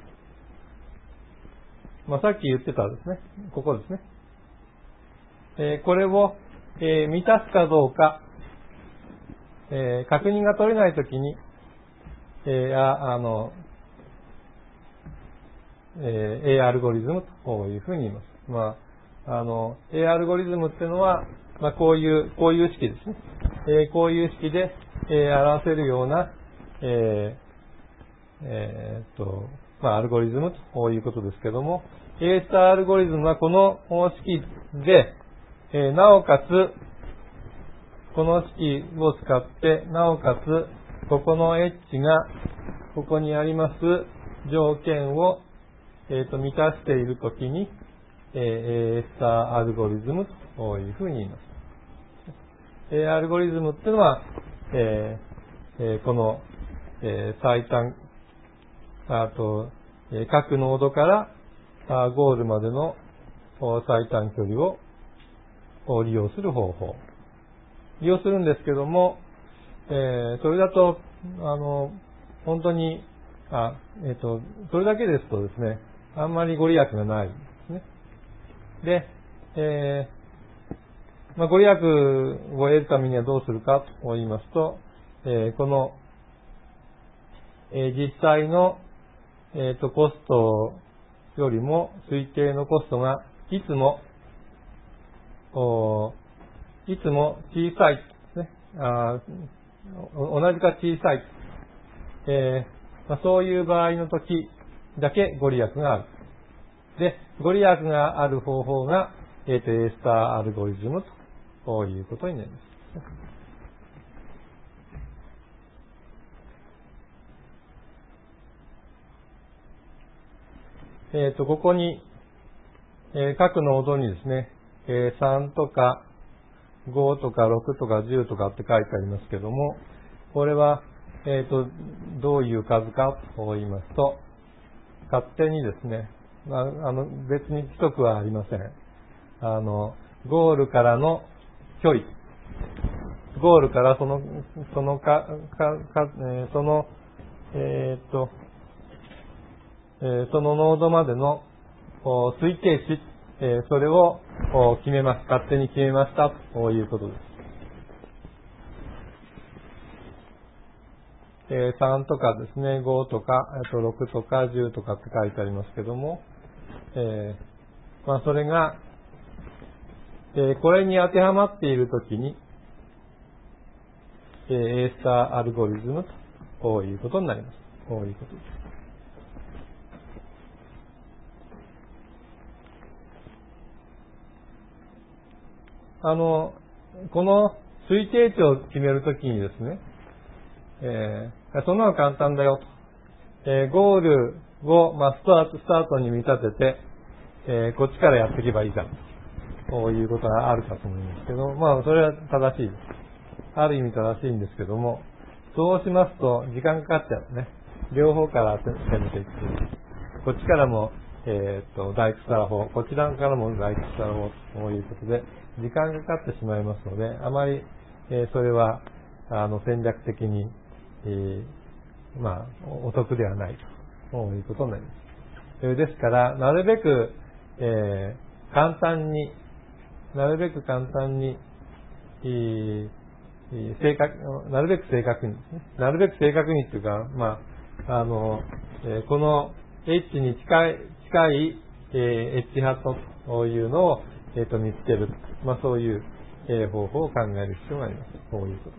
まあ、さっき言ってたですね、ここですね。えー、これを、えー、満たすかどうか、えー、確認が取れないときに、えー、ああの、えー、A アルゴリズムというふうに言います。まあ、あの、A アルゴリズムっていうのは、まあ、こういう、こういう式ですね。えー、こういう式で、えー、表せるような、えーえー、っと、まあ、アルゴリズムということですけども、 A スターアルゴリズムはこの方式で、えー、なおかつ、この式を使って、なおかつ、ここの H が、ここにあります条件を、えー、と満たしているときに、えー、A スターアルゴリズムというふうに言います。A アルゴリズムっていうのは、えーえー、この、えー、最短、あと、えー、各ノードからあゴールまでの最短距離を利用する方法。利用するんですけども、えー、それだと、あの、本当に、あ、えっと、それだけですとですね、あんまりご利益がないですね。で、えー、まあ、ご利益を得るためにはどうするかと言いますと、えー、この、えー、実際の、えっと、コストよりも推定のコストがいつも、いつも小さいですね。あ同じか小さい。えーまあ、そういう場合の時だけご利益がある。で、ご利益がある方法が、えー、と A スターアルゴリズムということになります。えっと、ここに、えー、各ノードにですね、えー、さんとかごとかろくとかじゅうとかって書いてありますけども、これは、えっと、どういう数かと言いますと、勝手にですね、まあ、あの、別に規則はありません。あの、ゴールからの距離、ゴールからその、そのか、か、かえー、その、えー、っと、えー、そのノードまでの推計値、えー、それを決めます。勝手に決めましたということです。えー、さんとかですね、ごとか、えー、とろくとかじゅうとかって書いてありますけども、えー、まあそれが、えー、これに当てはまっているときに、えー、A スターアルゴリズムということになります。こういうことです。あの、この推定値を決めるときにですね、えー、そんなの簡単だよと。えー、ゴールを、まあ、スタート、スタートに見立てて、えー、こっちからやっていけばいいじゃん。ということがあるかと思いますけど、まあ、それは正しいです。ある意味正しいんですけども、そうしますと、時間かかっちゃうね。両方から攻めていく。こっちからも、えー、っと、ダイクスタラ法、こちらからもダイクスタラ法ということで、時間がかかってしまいますので、あまり、えー、それは、あの、戦略的に、えー、まあ、お得ではないということになります。えー、ですから、なるべく、えー、簡単に、なるべく簡単に、えー、正確、なるべく正確にですね。なるべく正確にっていうか、まあ、あの、えー、この H に近い、近い、えー、H ハットというのを、えー、と見つける。まあ、そういう、えー、方法を考える必要があります。こういうこと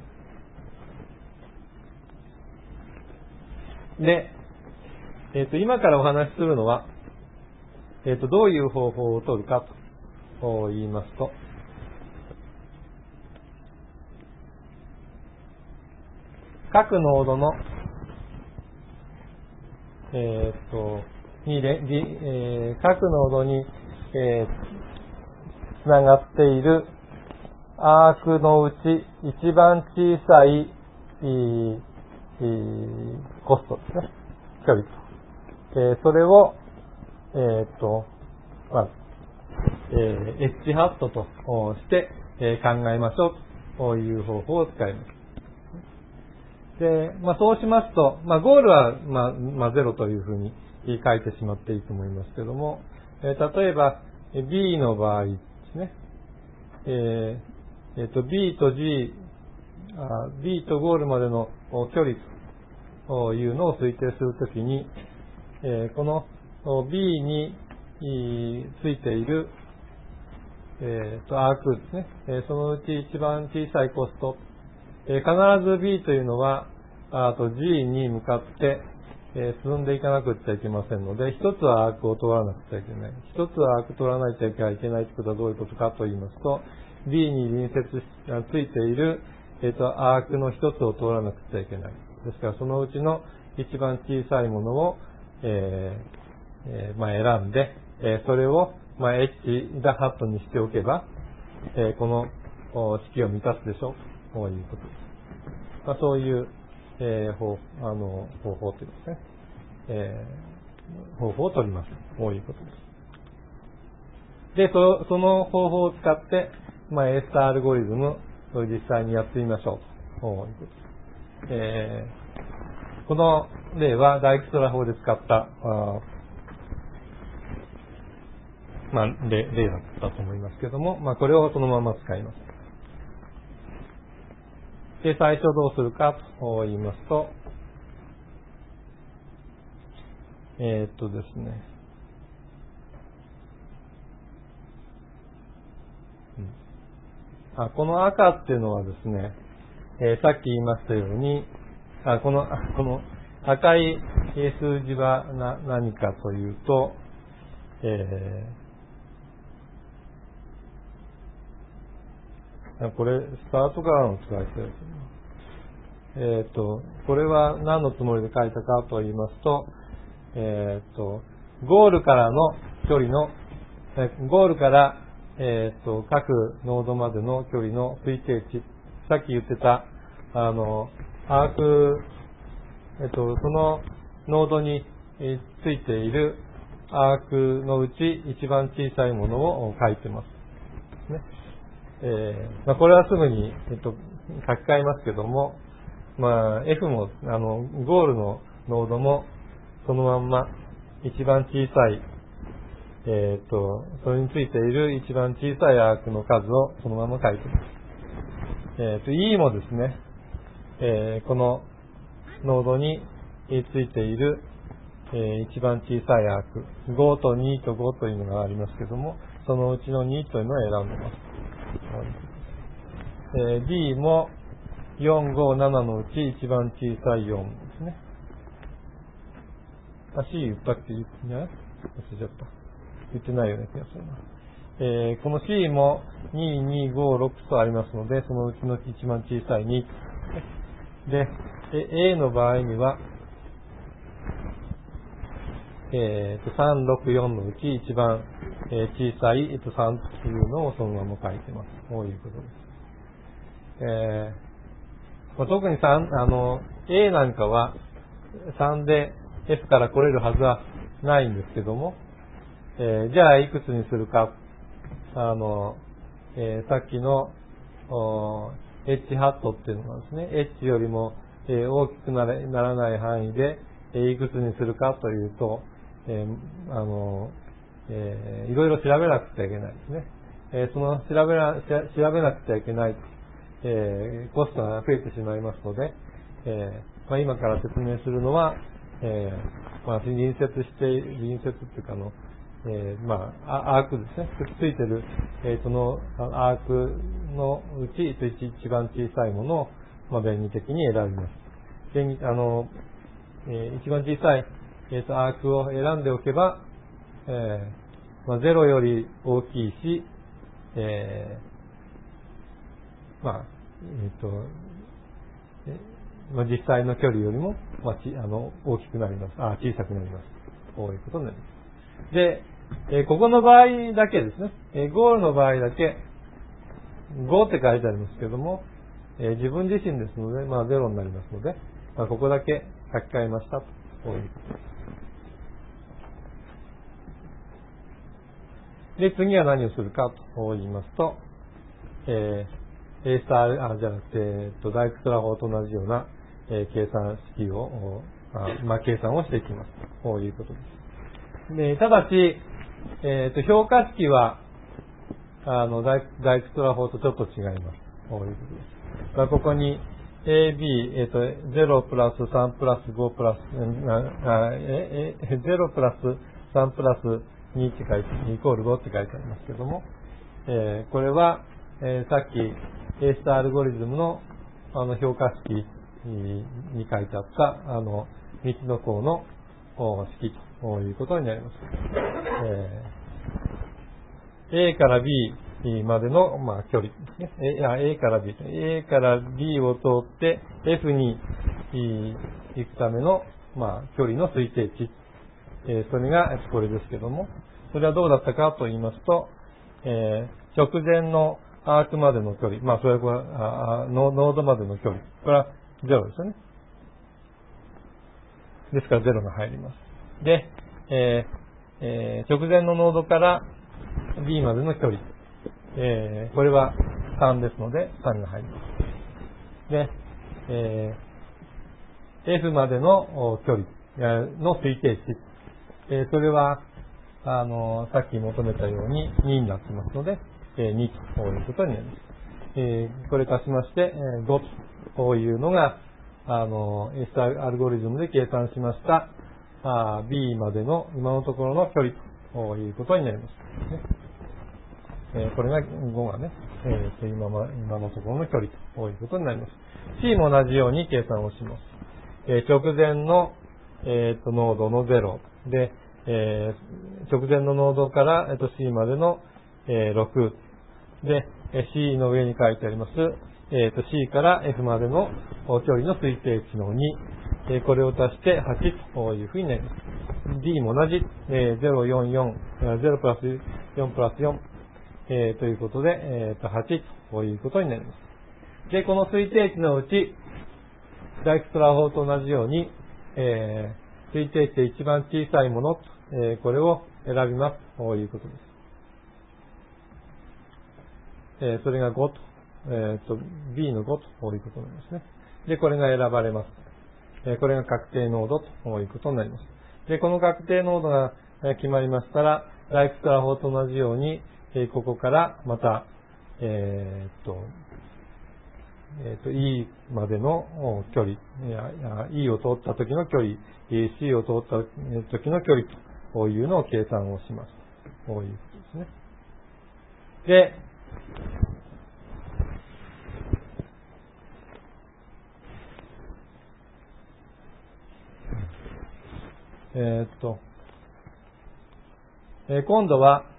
です。で、えっ、と、今からお話しするのは、えっ、と、どういう方法を取るかと言いますと、各ノードの、えっ、と、に、えー、各ノードに、えー、つながっているアークのうち一番小さい、えーえー、コストですね。距離と。えー、それを、えっ、と、まあ、えー、H ハットとして、えー、考えましょうという方法を使います。で、まあ、そうしますと、まあ、ゴールは、まあ、まあ、ゼロというふうに書いてしまっていいと思いますけども、えー、例えば、B の場合ですね、えーえー、と B と G、あ B とゴールまでの距離というのを推定するときに、えー、この B についている、えー、とアークですね、えー、そのうち一番小さいコスト、えー、必ず B というのはあと G に向かって、 えー、進んでいかなくちゃいけませんので、一つはアークを取らなくちゃいけない。一つはアーク取らないといけないということはどういうことかと言いますと、D に隣接しついている、えー、とアークの一つを通らなくちゃいけない。ですからそのうちの一番小さいものを、えーえーまあ、選んで、えー、それを、まあ、H がはちにしておけば、えー、この式を満たすでしょうということです。まあ、そういう、えー、方あの方法というですね、えー、方法を取ります。こういうことです。で、そ, その方法を使って、まあ、A スターアルゴリズムを実際にやってみましょうと。こういうことです。えー、この例はダイクストラ法で使った、あまあ、例, 例だったと思いますけども、まあ、これをそのまま使います。で、最初どうするかと言いますと、えー、っとですね、うん、あこの赤っていうのはですね、えー、さっき言いましたように、あこのこの赤い数字はな何かというと、えー、これスタートからの使い方ですね。えっとこれは何のつもりで書いたかと言いますと、えっとゴールからの距離のゴールから、えっと各ノードまでの距離の推定値、さっき言ってたあのアーク、えっとそのノードについているアークのうち一番小さいものを書いてます、ねえーまあ、これはすぐに、えっと、書き換えますけども、まあ、F もあのゴールのノードもそのまんま一番小さい、えー、とそれについている一番小さいアークの数をそのまま書いてます。えー、と E もですね、えー、このノードについている、えー、一番小さいアークごとにとごというのがありますけども、そのうちのにというのを選んでます。えー、D もよん、ご、ななのうち一番小さいよんですね。あ、C 言ったっけ言ってない？忘れちゃった。言ってないような気がするな。えー、この C もに、に、ご、ろくとありますので、そのうちの一番小さいに。で、A の場合には、えー、さん、ろく、よんのうち一番、えー、小さい、えっと、さんというのをそのまま書いてます。こういうことです。えーまあ、特にさん、あの、A なんかはさんで F から来れるはずはないんですけども、えー、じゃあいくつにするか、あの、えー、さっきの H ハットっていうのがですね、H よりも、えー、大きくなれ、ならない範囲で、えー、いくつにするかというと、えー、あの、えー、いろいろ調べなくちゃいけないですね。えー、その調べな、調べなくちゃいけない、えー、コストが増えてしまいますので、えーまあ、今から説明するのは、えーまあ、隣接して、隣接っていうかの、えー、まあ、アークですね。くっついてる、えー、そのアークのうち一番小さいものを、まあ、便宜的に選びます。便宜あの、えー、一番小さい、えー、とアークを選んでおけば、えーまあ、ゼロより大きいし、えー、まあ、えっ、ー、と、えーまあ、実際の距離よりも、まあ、ちあの大きくなります。あ、小さくなります。こういうことになります。で、えー、ここの場合だけですね、えー、ゴールの場合だけ、ごって書いてありますけども、えー、自分自身ですので、まあ、ゼロになりますので、まあ、ここだけ書き換えましたと。こういうことです。で、次は何をするかと言いますと、えー、A スター、あ、じゃなくて、えっと、ダイクストラ法と同じような、えー、計算式を、あまあ、計算をしていきます。こういうことです。で、ただし、えっと、評価式は、あの、ダイクストラ法とちょっと違います。こういうことです。まあ、ここに、A、B、えっと、ゼロプラスさんプラスごプラス、あええゼロプラスさんプラスにって書いて、イコールごって書いてありますけども、えー、これは、えー、さっき A スターアルゴリズムのあの評価式に書いてあったあの密度項の式ということになります。えー、A から B までの、まあ、距離ですね。A, A から B。A から B を通って F に行くための、まあ、距離の推定値。えー、それがこれですけども、それはどうだったかと言いますと、えー、直前のアークまでの距離、まあ、それはあノードまでの距離。これはゼロですよね。ですからゼロが入ります。で、えーえー、直前のノードから B までの距離。えー、これはさんですので、さんが入ります。で、えー、F までの距離の推定値。えー、それは、あの、さっき求めたようににになってますので、えー、にということになります。えー、これ足しまして、えー、ごというのが、あの、エス アルゴリズムで計算しました、あ B までの今のところの距離ということになります。ねえー、これがごがね、えー、と 今, 今のところの距離ということになります。C も同じように計算をします。えー、直前の、えー、とノードのゼロで、えー、直前のノードから、えー、と C までの、えー、ろくで、C の上に書いてあります、えー、と C から F までの距離の推定値のに、えー、これを足してはちというふうになります。D も同じ、えー、ゼロ、よん、よん、ゼロプラスよんプラスよん、えー、ということで、えー、とはちということになります。で、この推定値のうち、ダイクトラ法と同じように、えー、推定値で一番小さいもの、えー、これを選びますということです。えー、それがごと、えー、と B のごということになりますね。で、これが選ばれます。えー、これが確定ノードということになります。で、この確定ノードが決まりましたら、ダイクトラ法と同じように、えー、ここからまた、えー、っと、えー、と E までの距離、E を通った時の距離、C を通った時の距離というのを計算をします。こういうことですね。で、えー、っと、えー、今度は、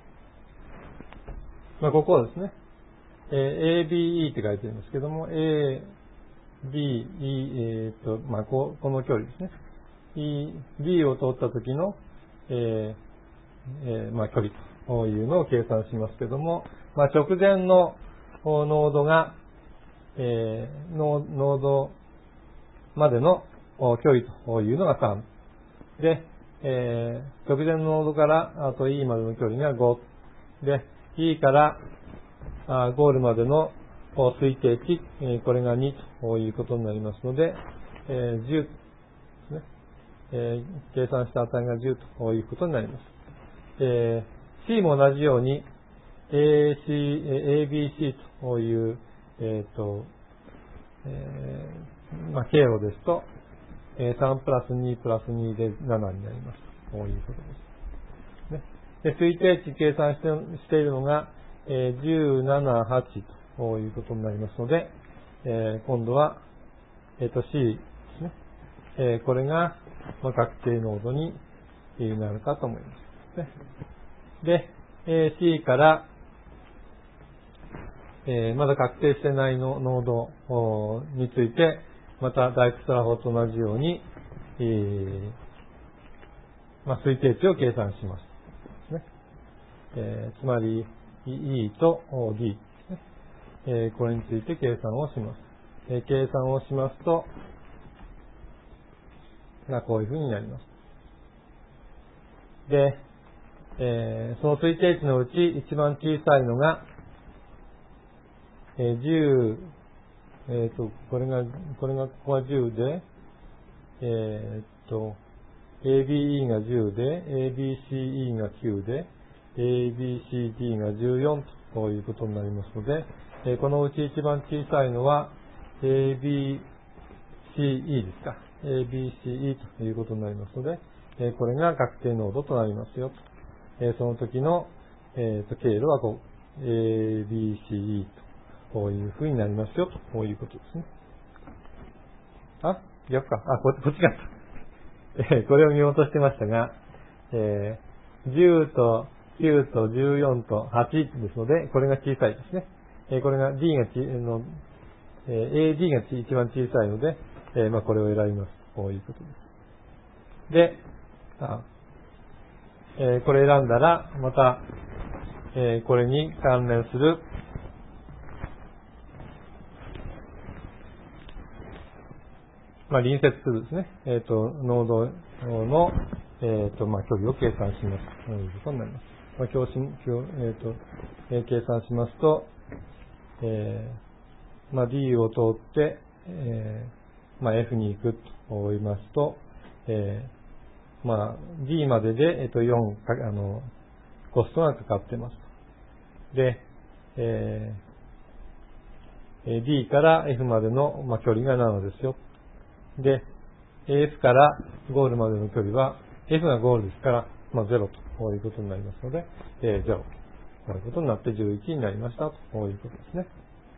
まあ、ここですね。えー、エービーイー って書いてありますけども、A、B、E、えー、っと、まあ、こ, この距離ですね。E、B を通った時の、えーえー、まあ、距離というのを計算しますけども、まあ、直前のノードが、えー、ノードまでの距離というのがさん。で、えー、直前のノードからあと E までの距離がご。で、E からあゴールまでの推定値、えー、これがにということになりますので、えー、じゅうですね。えー、計算した値がじゅうということになります。えー、C も同じように エーシー、エービーシー という、えーとえーまあ、経路ですと、さんプラスにプラスにでななになります。こういうことです。ね、で推定値計算して、しているのが、えー、じゅうなな、はちということになりますので、えー、今度は、えー、と C ですね。えー、これが、まあ、確定ノードになるかと思います。ね、で、えー、C から、えー、まだ確定してないのノードについて、またダイクトラ法と同じように、えーまあ、推定値を計算します。ねえー、つまり E と D ですね、えー。これについて計算をします。えー、計算をしますと、がこういうふうになります。で、えー、その推定値のうち一番小さいのが、えー、じゅう、えっと、これが、これが、ここがじゅうで、えっと、エービーイー がじゅうで、エービーシーイー がきゅうで、エービーシーディー がじゅうよんということになりますので、えー、このうち一番小さいのは エービーシーイー ですか。エービーシーイー ということになりますので、えー、これが確定ノードとなりますよと。えー、その時の、えー、と経路はこう エービーシーイー と。こういう風になりますよと、こういうことですね。あ、逆か。あ、こっち、こっちが。 えー、これを見落としてましたが、えー、じゅうときゅうとじゅうよんとはちですので、これが小さいですね。えー、これが D がちの、えー、エーディー が一番小さいので、えー、まあこれを選びます。こういうことです。で、あえー、これ選んだら、また、えー、これに関連する、まあ、隣接するですね、えっ、ー、と、ノードの、えっ、ー、と、まあ、距離を計算します。ということになります。まあ、共振、共えっ、ー、と、えー、計算しますと、えー、まあ、D を通って、えー、まあ、F に行くと言いますと、えー、まあ、D までで、えっ、ー、と、よんか、あの、コストがかかってます。で、えー、D から F までの、まあ、距離がななですよ。で、F からゴールまでの距離は、F がゴールですから、まあ、ゼロということになりますので、えー、ゼロということになってじゅういちになりましたということですね。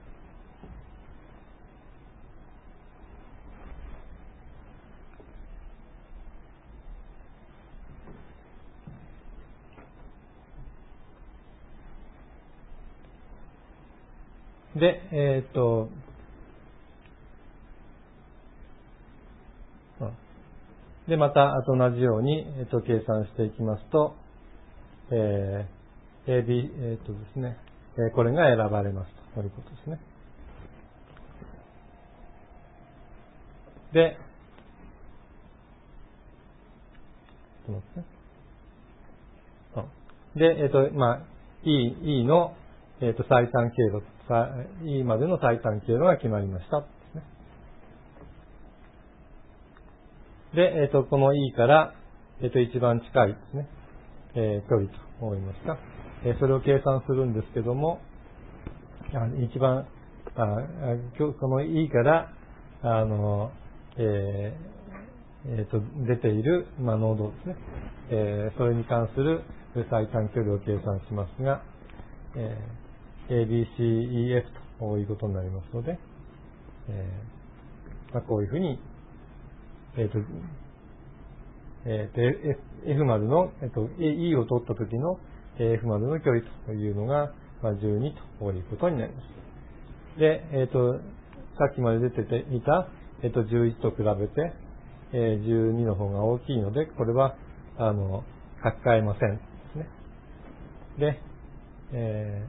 で、えー、っと、で、また同じように、えっと、計算していきますと、えー、エービー、えっとですね、えー、これが選ばれますということですね。で、で、えっと、まあ、E、E の、えっと、最短経路、E までの最短経路が決まりました。で、えっと、この E から、えっと、一番近いですね、えー、距離と思いますか。えー、それを計算するんですけども、あ一番、あこの E から、あの、えーえー、と出ている、まあ、ノードですね、えー、それに関する最短距離を計算しますが、えー、エービーシーイーエフ ということになりますので、えーまあ、こういうふうに、えーとえー、と F までの、えー、と E を取った時の F までの距離というのが、まあ、じゅうにということになります。で、えっ、ー、と、さっきまで出ていた、えっ、ー、と、じゅういちと比べて、えー、じゅうにの方が大きいので、これは、あの、書き換えません。ですね。で、え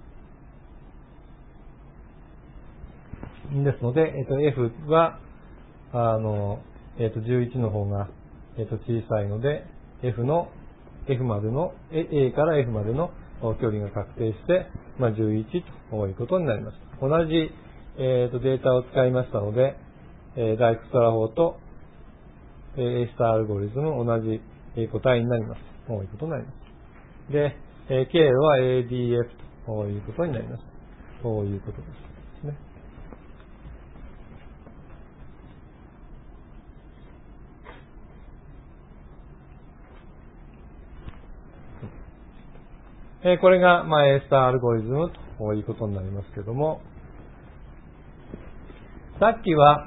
ー、ですので、えっ、ー、と、F は、あの、えっ、ー、と、じゅういちの方が、えっ、ー、と、小さいので、F の、F までの、A から F までの距離が確定して、まあ、じゅういちということになります。同じ、えー、とデータを使いましたので、えー、ダイクストラ法と、えー、A スターアルゴリズム同じ答えになります。ということになります。で、えー、経路は エーディーエフ ということになります。ということですね。えー、これが、まあ、A スターアルゴリズムということになりますけども、さっきは、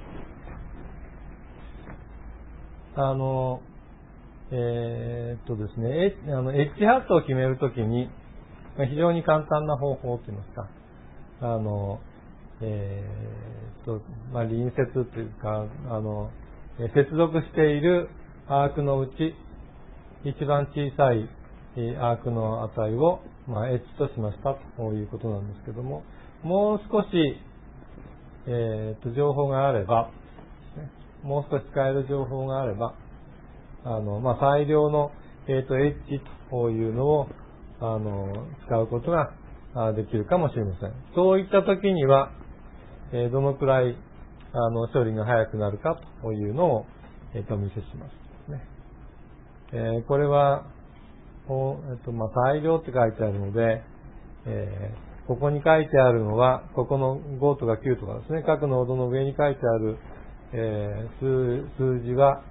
あの、えー、っとですね、あの、エッジハットを決めるときに、非常に簡単な方法といいますか、あの、えー、っと、まあ、隣接というか、あの、接続しているアークのうち、一番小さいアークの値を、まあ、エッジとしましたということなんですけども、もう少し、えー、っと、情報があれば、もう少し使える情報があれば、あの、まあ、最良の、えっと、エッジというのを、あの、使うことができるかもしれません。そういった時には、えー、どのくらい、あの、処理が早くなるかというのを、えっと、お見せします。ね。えー、これは、えっと、まあ、最良って書いてあるので、えー、ここに書いてあるのは、ここのごとかきゅうとかですね、各ノードの上に書いてある、えー、数、数字は、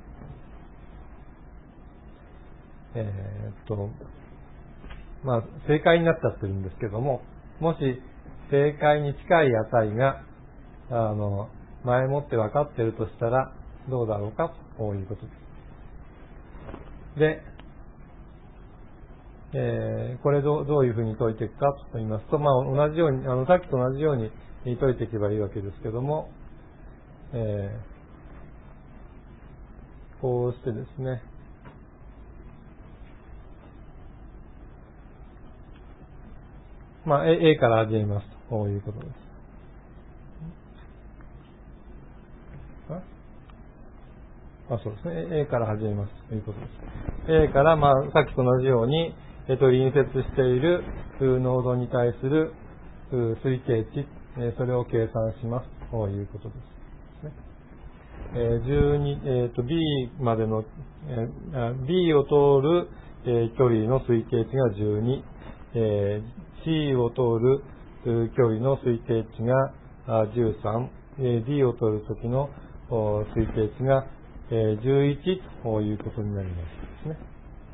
えー、っと、まあ、正解になっちゃってるんですけども、もし正解に近い値が、あの、前もって分かっているとしたら、 どうだろうかということです。で、えー、これどう、どういうふうに解いていくかと言いますと、まあ、同じように、あの、さっきと同じように解いていけばいいわけですけども、えー、こうしてですね、まあ、A から始めますということです。あ、そうですね。A から始めますということです。A から、まあ、さっきと同じように、えっと、隣接しているノードに対する推計値、それを計算しますということです。えー、じゅうに、えっと、B までの、えー、B を通る、えー、距離の推計値がじゅうに、えー、C を通る距離の推計値がじゅうさん、えー、D を通るときの推計値がじゅういちということになりますね。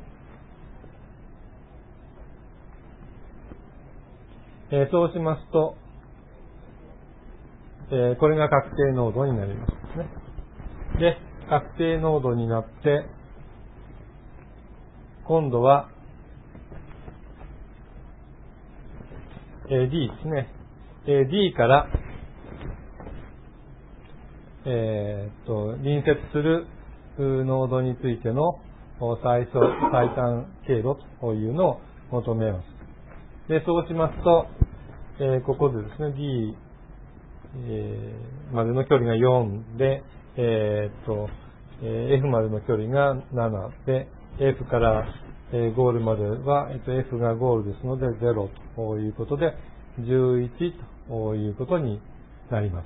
えー、そうしますと、えー、これが確定濃度になりますね。で、確定濃度になって、今度は、えー、D ですね。えー、D から、えー、っと、隣接するノードについての最初、最短経路というのを求めます。で、そうしますと、えー、ここでですね、D、えー、までの距離がよんで、えー、っと、えー、F までの距離がななで、F から、えー、ゴールまでは、えー、っと F がゴールですのでゼロということで、じゅういちということになります。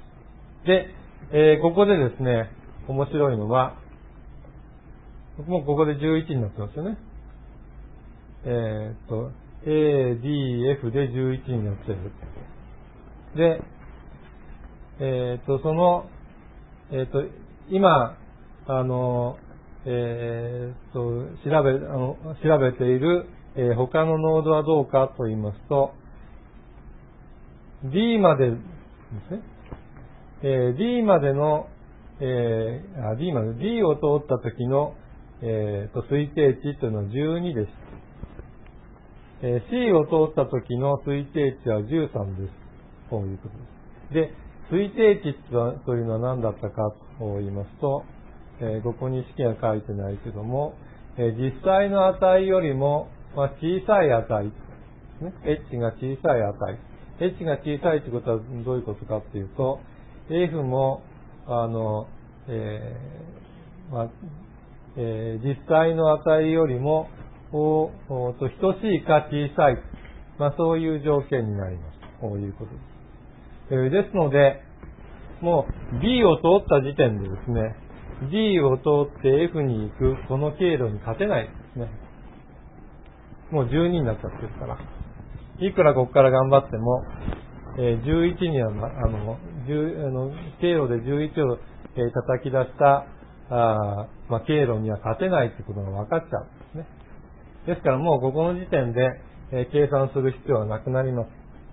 で、えー、ここでですね、面白いのは、もうここでじゅういちになってますよね。えー、っと、A、D、F でじゅういちになっている。で、えー、っと、その、えー、っと、今、あの、えー、っと、調べ、あの、調べている、えー、他のノードはどうかと言いますと、D までですね、えー、D までの、えー、あ、D まで、D を通った時の、えー、と推定値というのはじゅうにでした。えー、C を通った時の推定値はじゅうさんです。こういうことです。で、推定値というのは何だったかと言いますと、えー、ここに式が書いてないけども、えー、実際の値よりも、まあ、小さい値、ね、H が小さい値。H が小さいということはどういうことかというと、F も、あの、えーまあえー、実際の値よりも、おおと等しいか小さい、まあ、そういう条件になります。こういうことです。えー、ですので、もう B を通った時点でですね、D を通って F に行くこの経路に勝てないですね。もうじゅうにになっちゃってるから。いくらここから頑張っても、えー、じゅういちには、あの、じゅうあの経路でじゅういちを、えー、叩き出したあ、まあ、経路には勝てないということが分かっちゃうんですね。ですからもうここの時点で、えー、計算する必要はなくなります。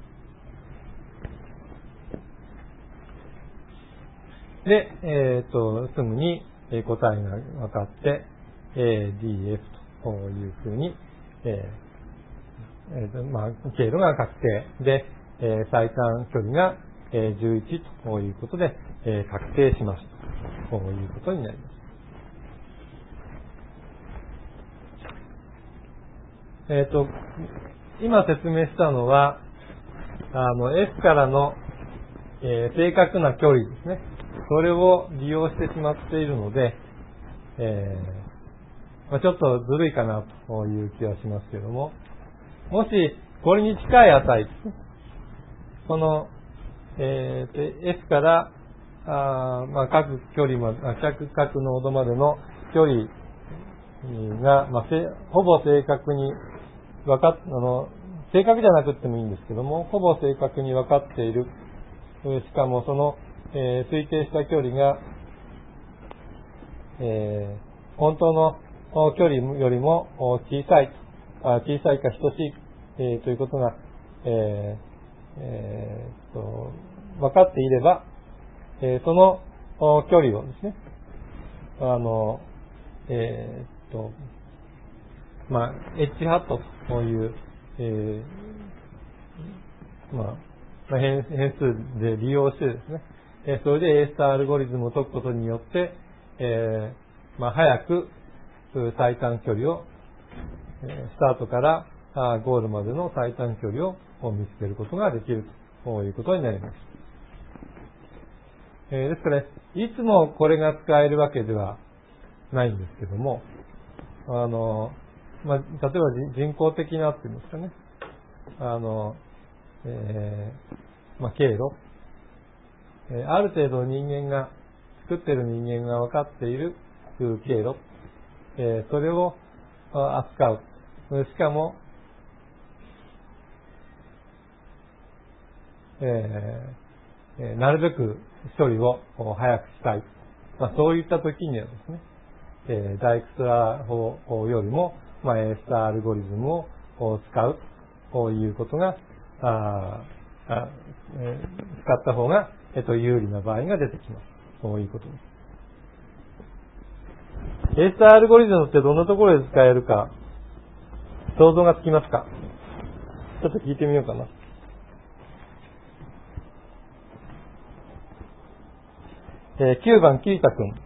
で、えー、とすぐに答えが分かって、えー、ディーエフ というふうに、えーえーとまあ、経路が確定で、えー、最短距離が、えー、じゅういちということで、えー、確定しますということになります。えっ、ー、と、今説明したのは、あの、F からの、えー、正確な距離ですね。それを利用してしまっているので、えーまあ、ちょっとずるいかなという気はしますけれども、もし、これに近い値ですね。この、えー、F から、あまあ、各距離まで、各、各ノードまでの距離が、まあ、ほぼ正確に分かっ、あの、正確じゃなくてもいいんですけども、ほぼ正確に分かっている。しかもその、えー、推定した距離が、えー、本当の距離よりも小さい、あ小さいか等しい、えー、ということが、えーえー、と分かっていれば、えー、その距離をですね、 あの、えー、っと、まあ、エッジハットという、えー、まあ、まあ、変数で利用してですね、えー、それで A スターアルゴリズムを解くことによって、えー、まあ、早く最短距離を、えー、スタートからあゴールまでの最短距離を見つけることができるということになります。えー、ですから、いつもこれが使えるわけではないんですけども、あの、まあ、例えば人工的なっていうんですかね、あの、えー、まあ、経路、えー、ある程度人間が、作ってる人間が分かっている経路、えー、それを扱う。しかも、えー、なるべく処理を早くしたい。まあ、そういった時にはですね、えー、ダイクストラ法よりも、まあ、A スターアルゴリズムを使うということが、ああえー、使った方が、えっと、有利な場合が出てきます。そういうことです。A スターアルゴリズムってどんなところで使えるか、想像がつきますか？ちょっと聞いてみようかな。えー、きゅうばん、キリタ君。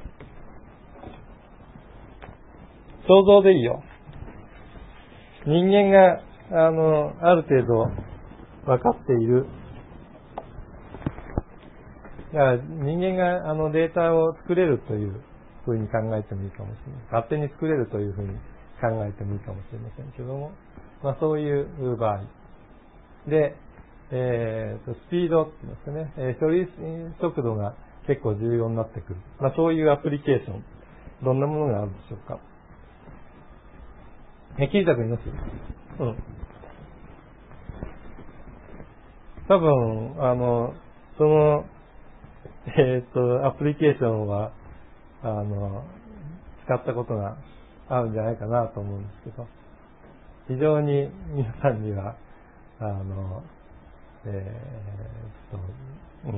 想像でいいよ。人間が、あの、ある程度分かっている。だから人間があのデータを作れるというふうに考えてもいいかもしれない。勝手に作れるというふうに考えてもいいかもしれませんけども、まあそういう場合。で、えーと、スピードって言いますかね、えー、処理速度が結構重要になってくる。まあそういうアプリケーション、どんなものがあるでしょうか。え、聞いたくいます？うん。多分、あの、その、えっと、アプリケーションは、あの、使ったことがあるんじゃないかなと思うんですけど、非常に皆さんには、あの、えー、っと、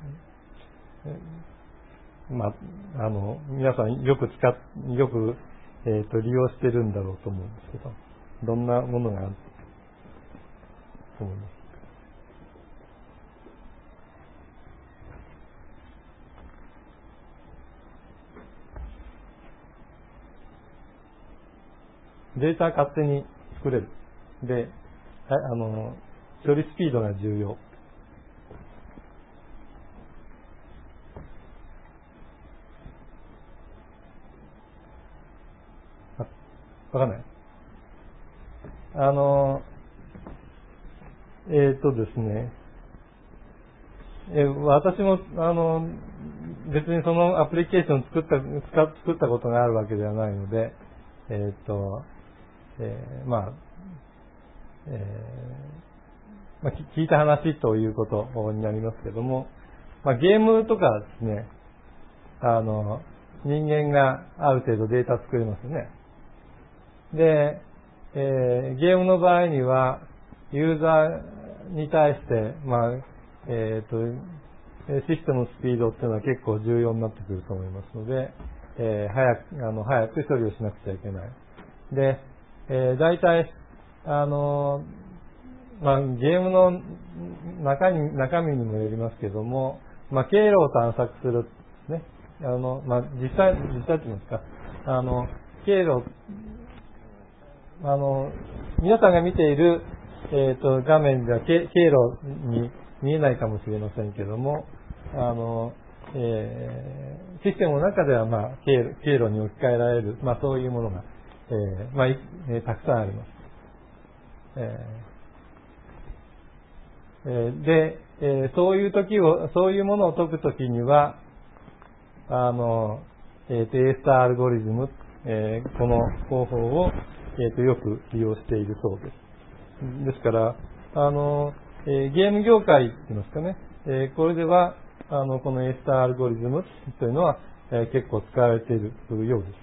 うん、まあ、あの、皆さんよく使っ、よく、えー、っと、利用してるんだろうと思うんですけど、どんなものがあると思います？データ勝手に作れる。で、あの、処理スピードが重要。わかんない。あの、えっとですね、え私も、あの、別にそのアプリケーションを作った、作ったことがあるわけではないので、えっと、えー、まあ、えーまあ、聞いた話ということになりますけども、まあ、ゲームとかですね、あの、人間がある程度データ作れますよね。で、えー、ゲームの場合には、ユーザーに対して、まあ、えっと、システムのスピードっていうのは結構重要になってくると思いますので、えー、早く、あの、早く処理をしなくちゃいけない。で、えー、大体、あの、まあ、ゲームの中に、中身にもよりますけども、まあ、経路を探索する、ね。あの、まあ、実際、実際って言いますか、あの、経路、あの、皆さんが見ている、えっと、画面では経路に見えないかもしれませんけども、あの、えー、システムの中では、まあ、経路、経路に置き換えられる、まあ、そういうものが、えー、まあ、えー、たくさんあります。えー、で、えー、そういう時を、そういうものを解くときには、あの、えっと、A スターアルゴリズム、えー、この方法を、えっと、よく利用しているそうです。ですから、あの、えー、ゲーム業界って言いますかね、えー、これでは、あの、この A スターアルゴリズムというのは、えー、結構使われているようです。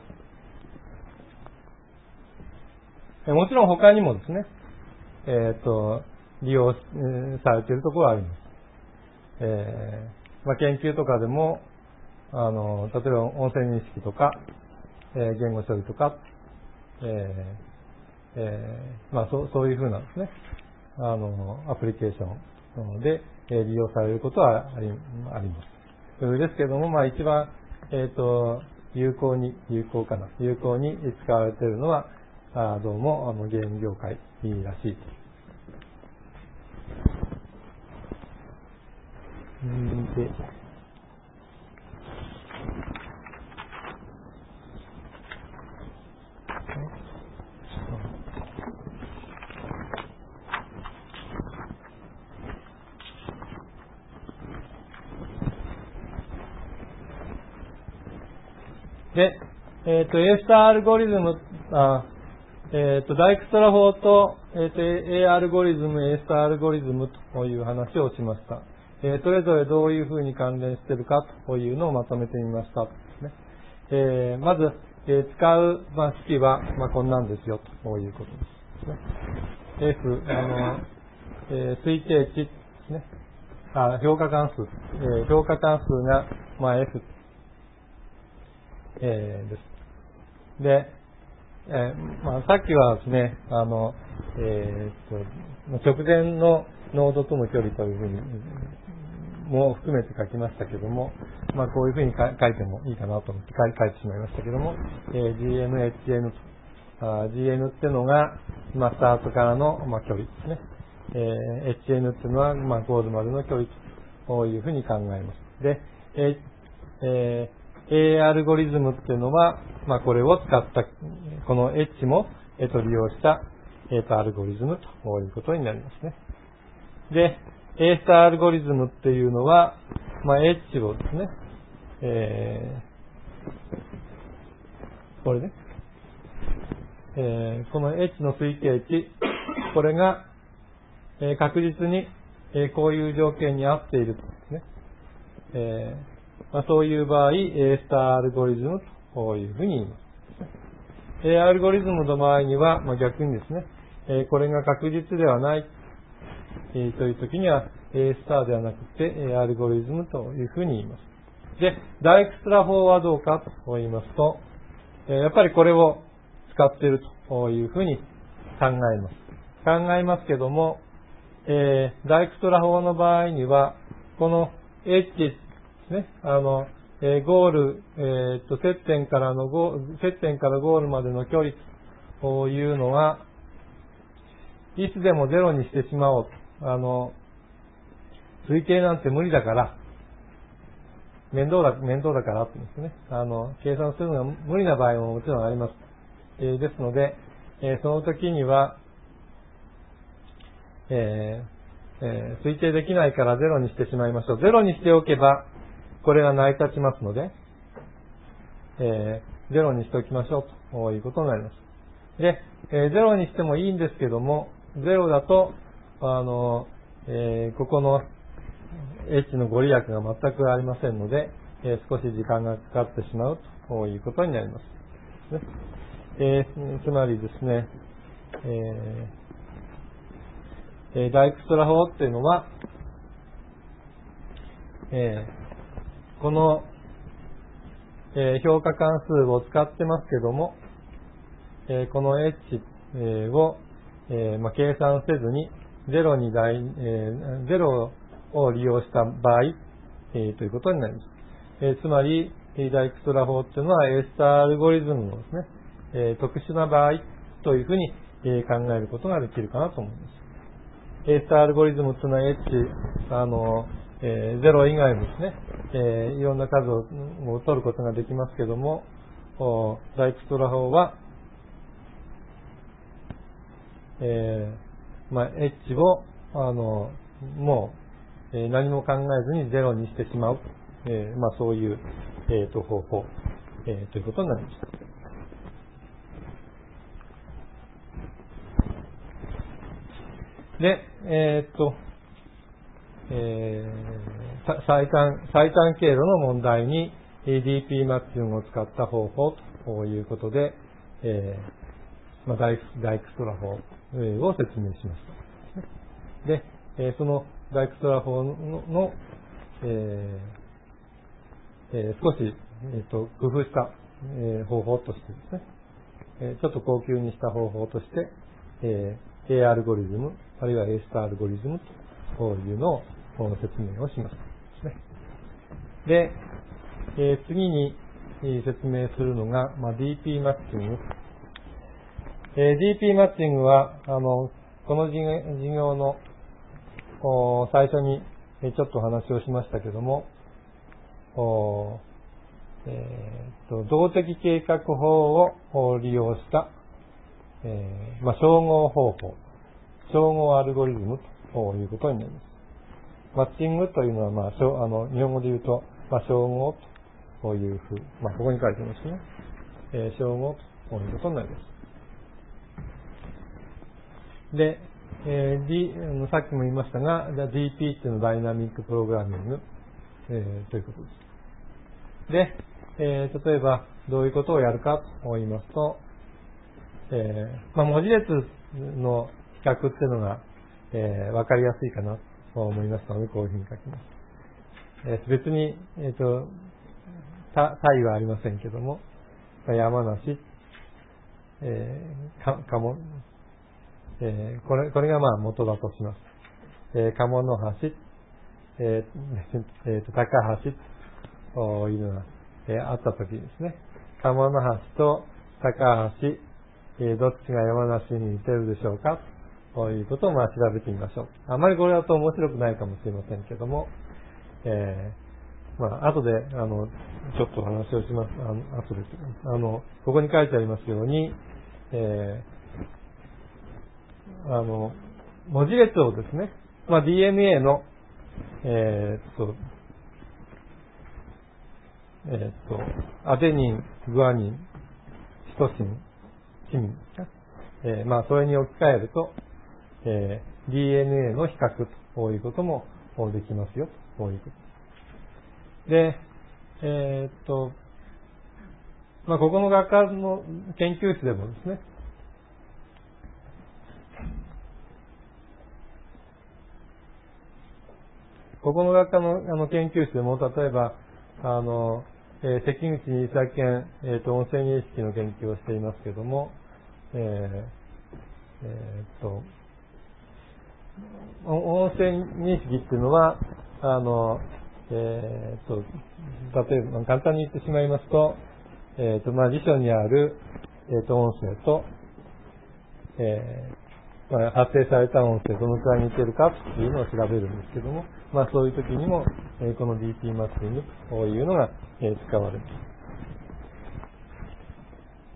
えー、もちろん他にもですね、えっと、利用、えー、されているところはあります。えーまあ、研究とかでも、 あの、例えば音声認識とか、えー、言語処理とか、えーえー、まあそ、そういうふうなですね、あの、アプリケーションで、えー、利用されることはあり、あります。ですけれども、まあ一番、えっと、有効に、有効かな、有効に使われているのは、あどうも、あの、ゲーム業界らしいと。うんで、で、えっと、A スターアルゴリズム、あえっと、ダイクストラ法と、えっと、A アルゴリズム、A スターアルゴリズムという話をしました。えー、それぞれどういうふうに関連しているかというのをまとめてみました。ねえー、まず、えー、使う、まあ、式は、まあ、こんなんですよということです。ね、F、あの、えー、推定値ですね。あ、評価関数、えー、評価関数が、まあ、F、えー、です。で、えーまあ、さっきはですね、あの、えー、と直前のノードとの距離というふうにも含めて書きましたけども、まあ、こういうふうに書いてもいいかなと思って書いてしまいましたけども、えー、ジーエヌ、エイチエヌ と、あ ジーエヌ っていうのが、まあ、スタートからの、まあ、距離ですね。えー、エイチエヌ っていうのは、まあ、ゴールまでの距離というふうに考えます。で、えーえー A アルゴリズムっていうのは、まあ、これを使った、この H も、えっと、利用した、えっと、アルゴリズムということになりますね。で、A スターアルゴリズムっていうのは、まあ、H をですね、えー、これね、えー、この H の推定値、これが、えー、確実に、えー、こういう条件に合っているとですね。えーまあ、そういう場合、A スターアルゴリズムというふうに言います。A アルゴリズムの場合には、まあ、逆にですね、えー、これが確実ではない、えー、という時には A スターではなくて A アルゴリズムというふうに言います。で、ダイクストラ法はどうかと言いますと、えー、やっぱりこれを使っているというふうに考えます。考えますけども、えー、ダイクストラ法の場合には、この Hね、あの、えー、ゴール、えー、っと、接点からのゴール、接点からゴールまでの距離というのは、いつでもゼロにしてしまおうと。あの、推計なんて無理だから、面倒だ、面倒だからってですね、あの、計算するのが無理な場合ももちろんあります。えー、ですので、えー、その時には、えーえー、推定できないからゼロにしてしまいましょう。ゼロにしておけば、これが成り立ちますので、えー、ゼロにしておきましょうということになります。で、えー、ゼロにしてもいいんですけども、ゼロだと、あの、えー、ここの H のご利益が全くありませんので、えー、少し時間がかかってしまうということになります。ねえー、つまりですね、えー、ダイクストラ法っていうのは、えー、このえー、評価関数を使ってますけども、えー、この H を、えーまあ、計算せずにゼロに代、えー、ゼロを利用した場合、えー、ということになります。えー、つまり、ダイクストラ法っていうのは A スターアルゴリズムのですね、えー、特殊な場合というふうに、えー、考えることができるかなと思います。A スターアルゴリズムっていうのは H、あの、えー、ゼロ以外もですね、えー、いろんな数を取ることができますけども、ダイクストラ法は、えーまあ、H をあのもう、えー、何も考えずにゼロにしてしまう、えーまあ、そういう、えー、と方法、えー、ということになりました。で、えー、っと、えー、最短、最短経路の問題に ディーピー マッチングを使った方法ということで、えーまあ、ダイクストラ法を説明しました。で、えー、そのダイクストラ法の、のええー、少し、えー、と工夫した、えー、方法としてですね、えー、ちょっと高級にした方法として、えー、A アルゴリズム、あるいは A スターアルゴリズムというのを説明をします。で、えー、次に説明するのが、まあ、ディーピー マッチング。えー、ディーピー マッチングは、あの、この授業の最初にちょっと話をしましたけども、えー、と動的計画法を利用した、えーまあ、照合方法、照合アルゴリズムということになります。マッチングというのは、まあ、あの日本語で言うと、まあ、照合というふう、まあ、ここに書いてますね。えー、照合ということになります。で、えー D、さっきも言いましたが、ディーピー っていうのはダイナミックプログラミング、えー、ということです。で、えー、例えばどういうことをやるかと言いますと、えーまあ、文字列の比較っていうのが、えー、分かりやすいかなと思いますので、こういうふうに書きます。えー、別に、えーと、他意はありませんけども、山梨、えー、か、かも、えー、これ、これがまあ元だとします。えー、鴨の橋、えーえー、と高橋というのが、えー、あったときですね。鴨の橋と高橋、えー、どっちが山梨に似てるでしょうかということをまあ調べてみましょう。あまりこれだと面白くないかもしれませんけども、えー、まあ後であのちょっと話をします。あの後であのここに書いてありますように、えーあの、文字列をですね、まあ、ディーエヌエー の、えー、っと、えー、っと、アデニン、グアニン、シトシン、チミンですか、えー、まあ、それに置き換えると、えー、ディーエヌエー の比較ということもできますよ、ということ。で、えー、っと、まあ、ここの学科の研究室でもですね、ここの学科のあの研究室でも、例えば、あの、えー、関口にさっけん、えっ、ー、と、音声認識の研究をしていますけども、えー、えー、っと、音声認識っていうのは、あの、えー、っと、例えば、簡単に言ってしまいますと、えー、っと、まあ、辞書にある、えー、っと、音声と、えーまあ、発生された音声どのくらい似てるかっていうのを調べるんですけども、まあそういう時にも、えー、この ディーピー マッチングというのが、えー、使われます。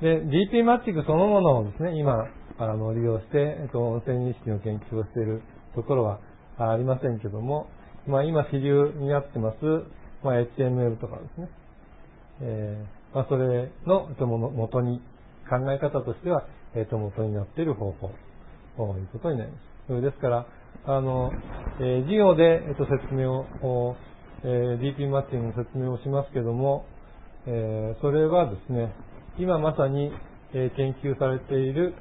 で、ディーピー マッチングそのものをですね、今、あの、利用して、えっと、音声認識の研究をしているところはありませんけども、まあ今主流になってます、まあ エイチティーエムエル とかですね、えー、まあそれの、えっと、元に、考え方としては、えっと、元になっている方法。ということになります。それですから、あの、えー、授業で、えっと、説明を、えー、ディーピー マッチングの説明をしますけども、えー、それはですね、今まさに、えー、研究されている、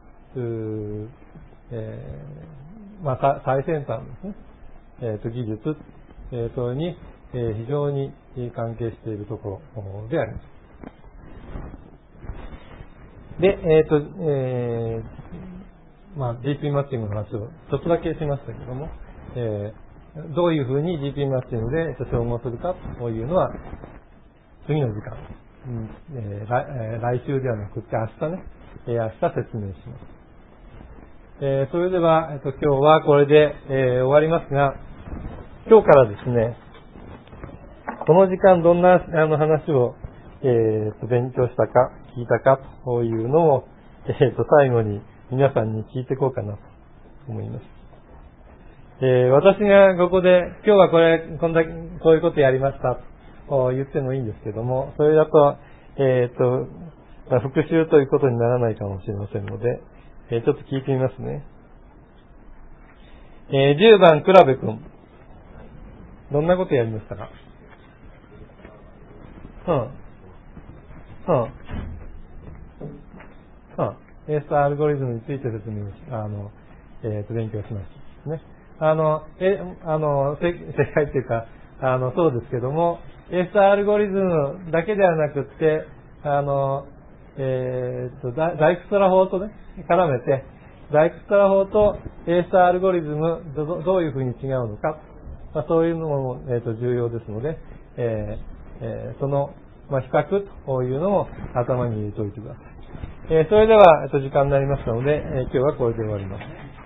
えー、まあ、最先端ですね、えー、と技術、えー、それに、えー、非常に関係しているところであります。で、えっと、えーまあ、ディーピー マッチングの話をちょっとだけしましたけども、えー、どういうふうに ディーピー マッチングで照合するかというのは、次の時間、うんえー来えー、来週ではなくて明日ね、えー、明日説明します。えー、それでは、えっと、今日はこれで、えー、終わりますが、今日からですね、この時間どんなあの話を、えー、と勉強したか、聞いたかというのを、えー、と最後に皆さんに聞いていこうかなと思います。えー、私がここで、今日はこれ、こんだけ、こういうことやりましたと言ってもいいんですけども、それだと、えっと、まあ、復習ということにならないかもしれませんので、えー、ちょっと聞いてみますね。えー、じゅうばん、倉部くん。どんなことやりましたか？うん。うん。うん。エースターアルゴリズムについて説明し、あの、えっと、勉強しましたね。あの、え、あの、正解というか、 あの、そうですけども、エースターアルゴリズムだけではなくって、あの、えー、っと、ダダイクストラ法とね、絡めて、ダイクストラ法とエースターアルゴリズム、どどういうふうに違うのか、まあ、そういうのも、えー、っと重要ですので、えーえー、その、まあ、比較というのを頭に入れておいてください。えー、それでは、えっと、時間になりましたので、えー、今日はこれで終わります。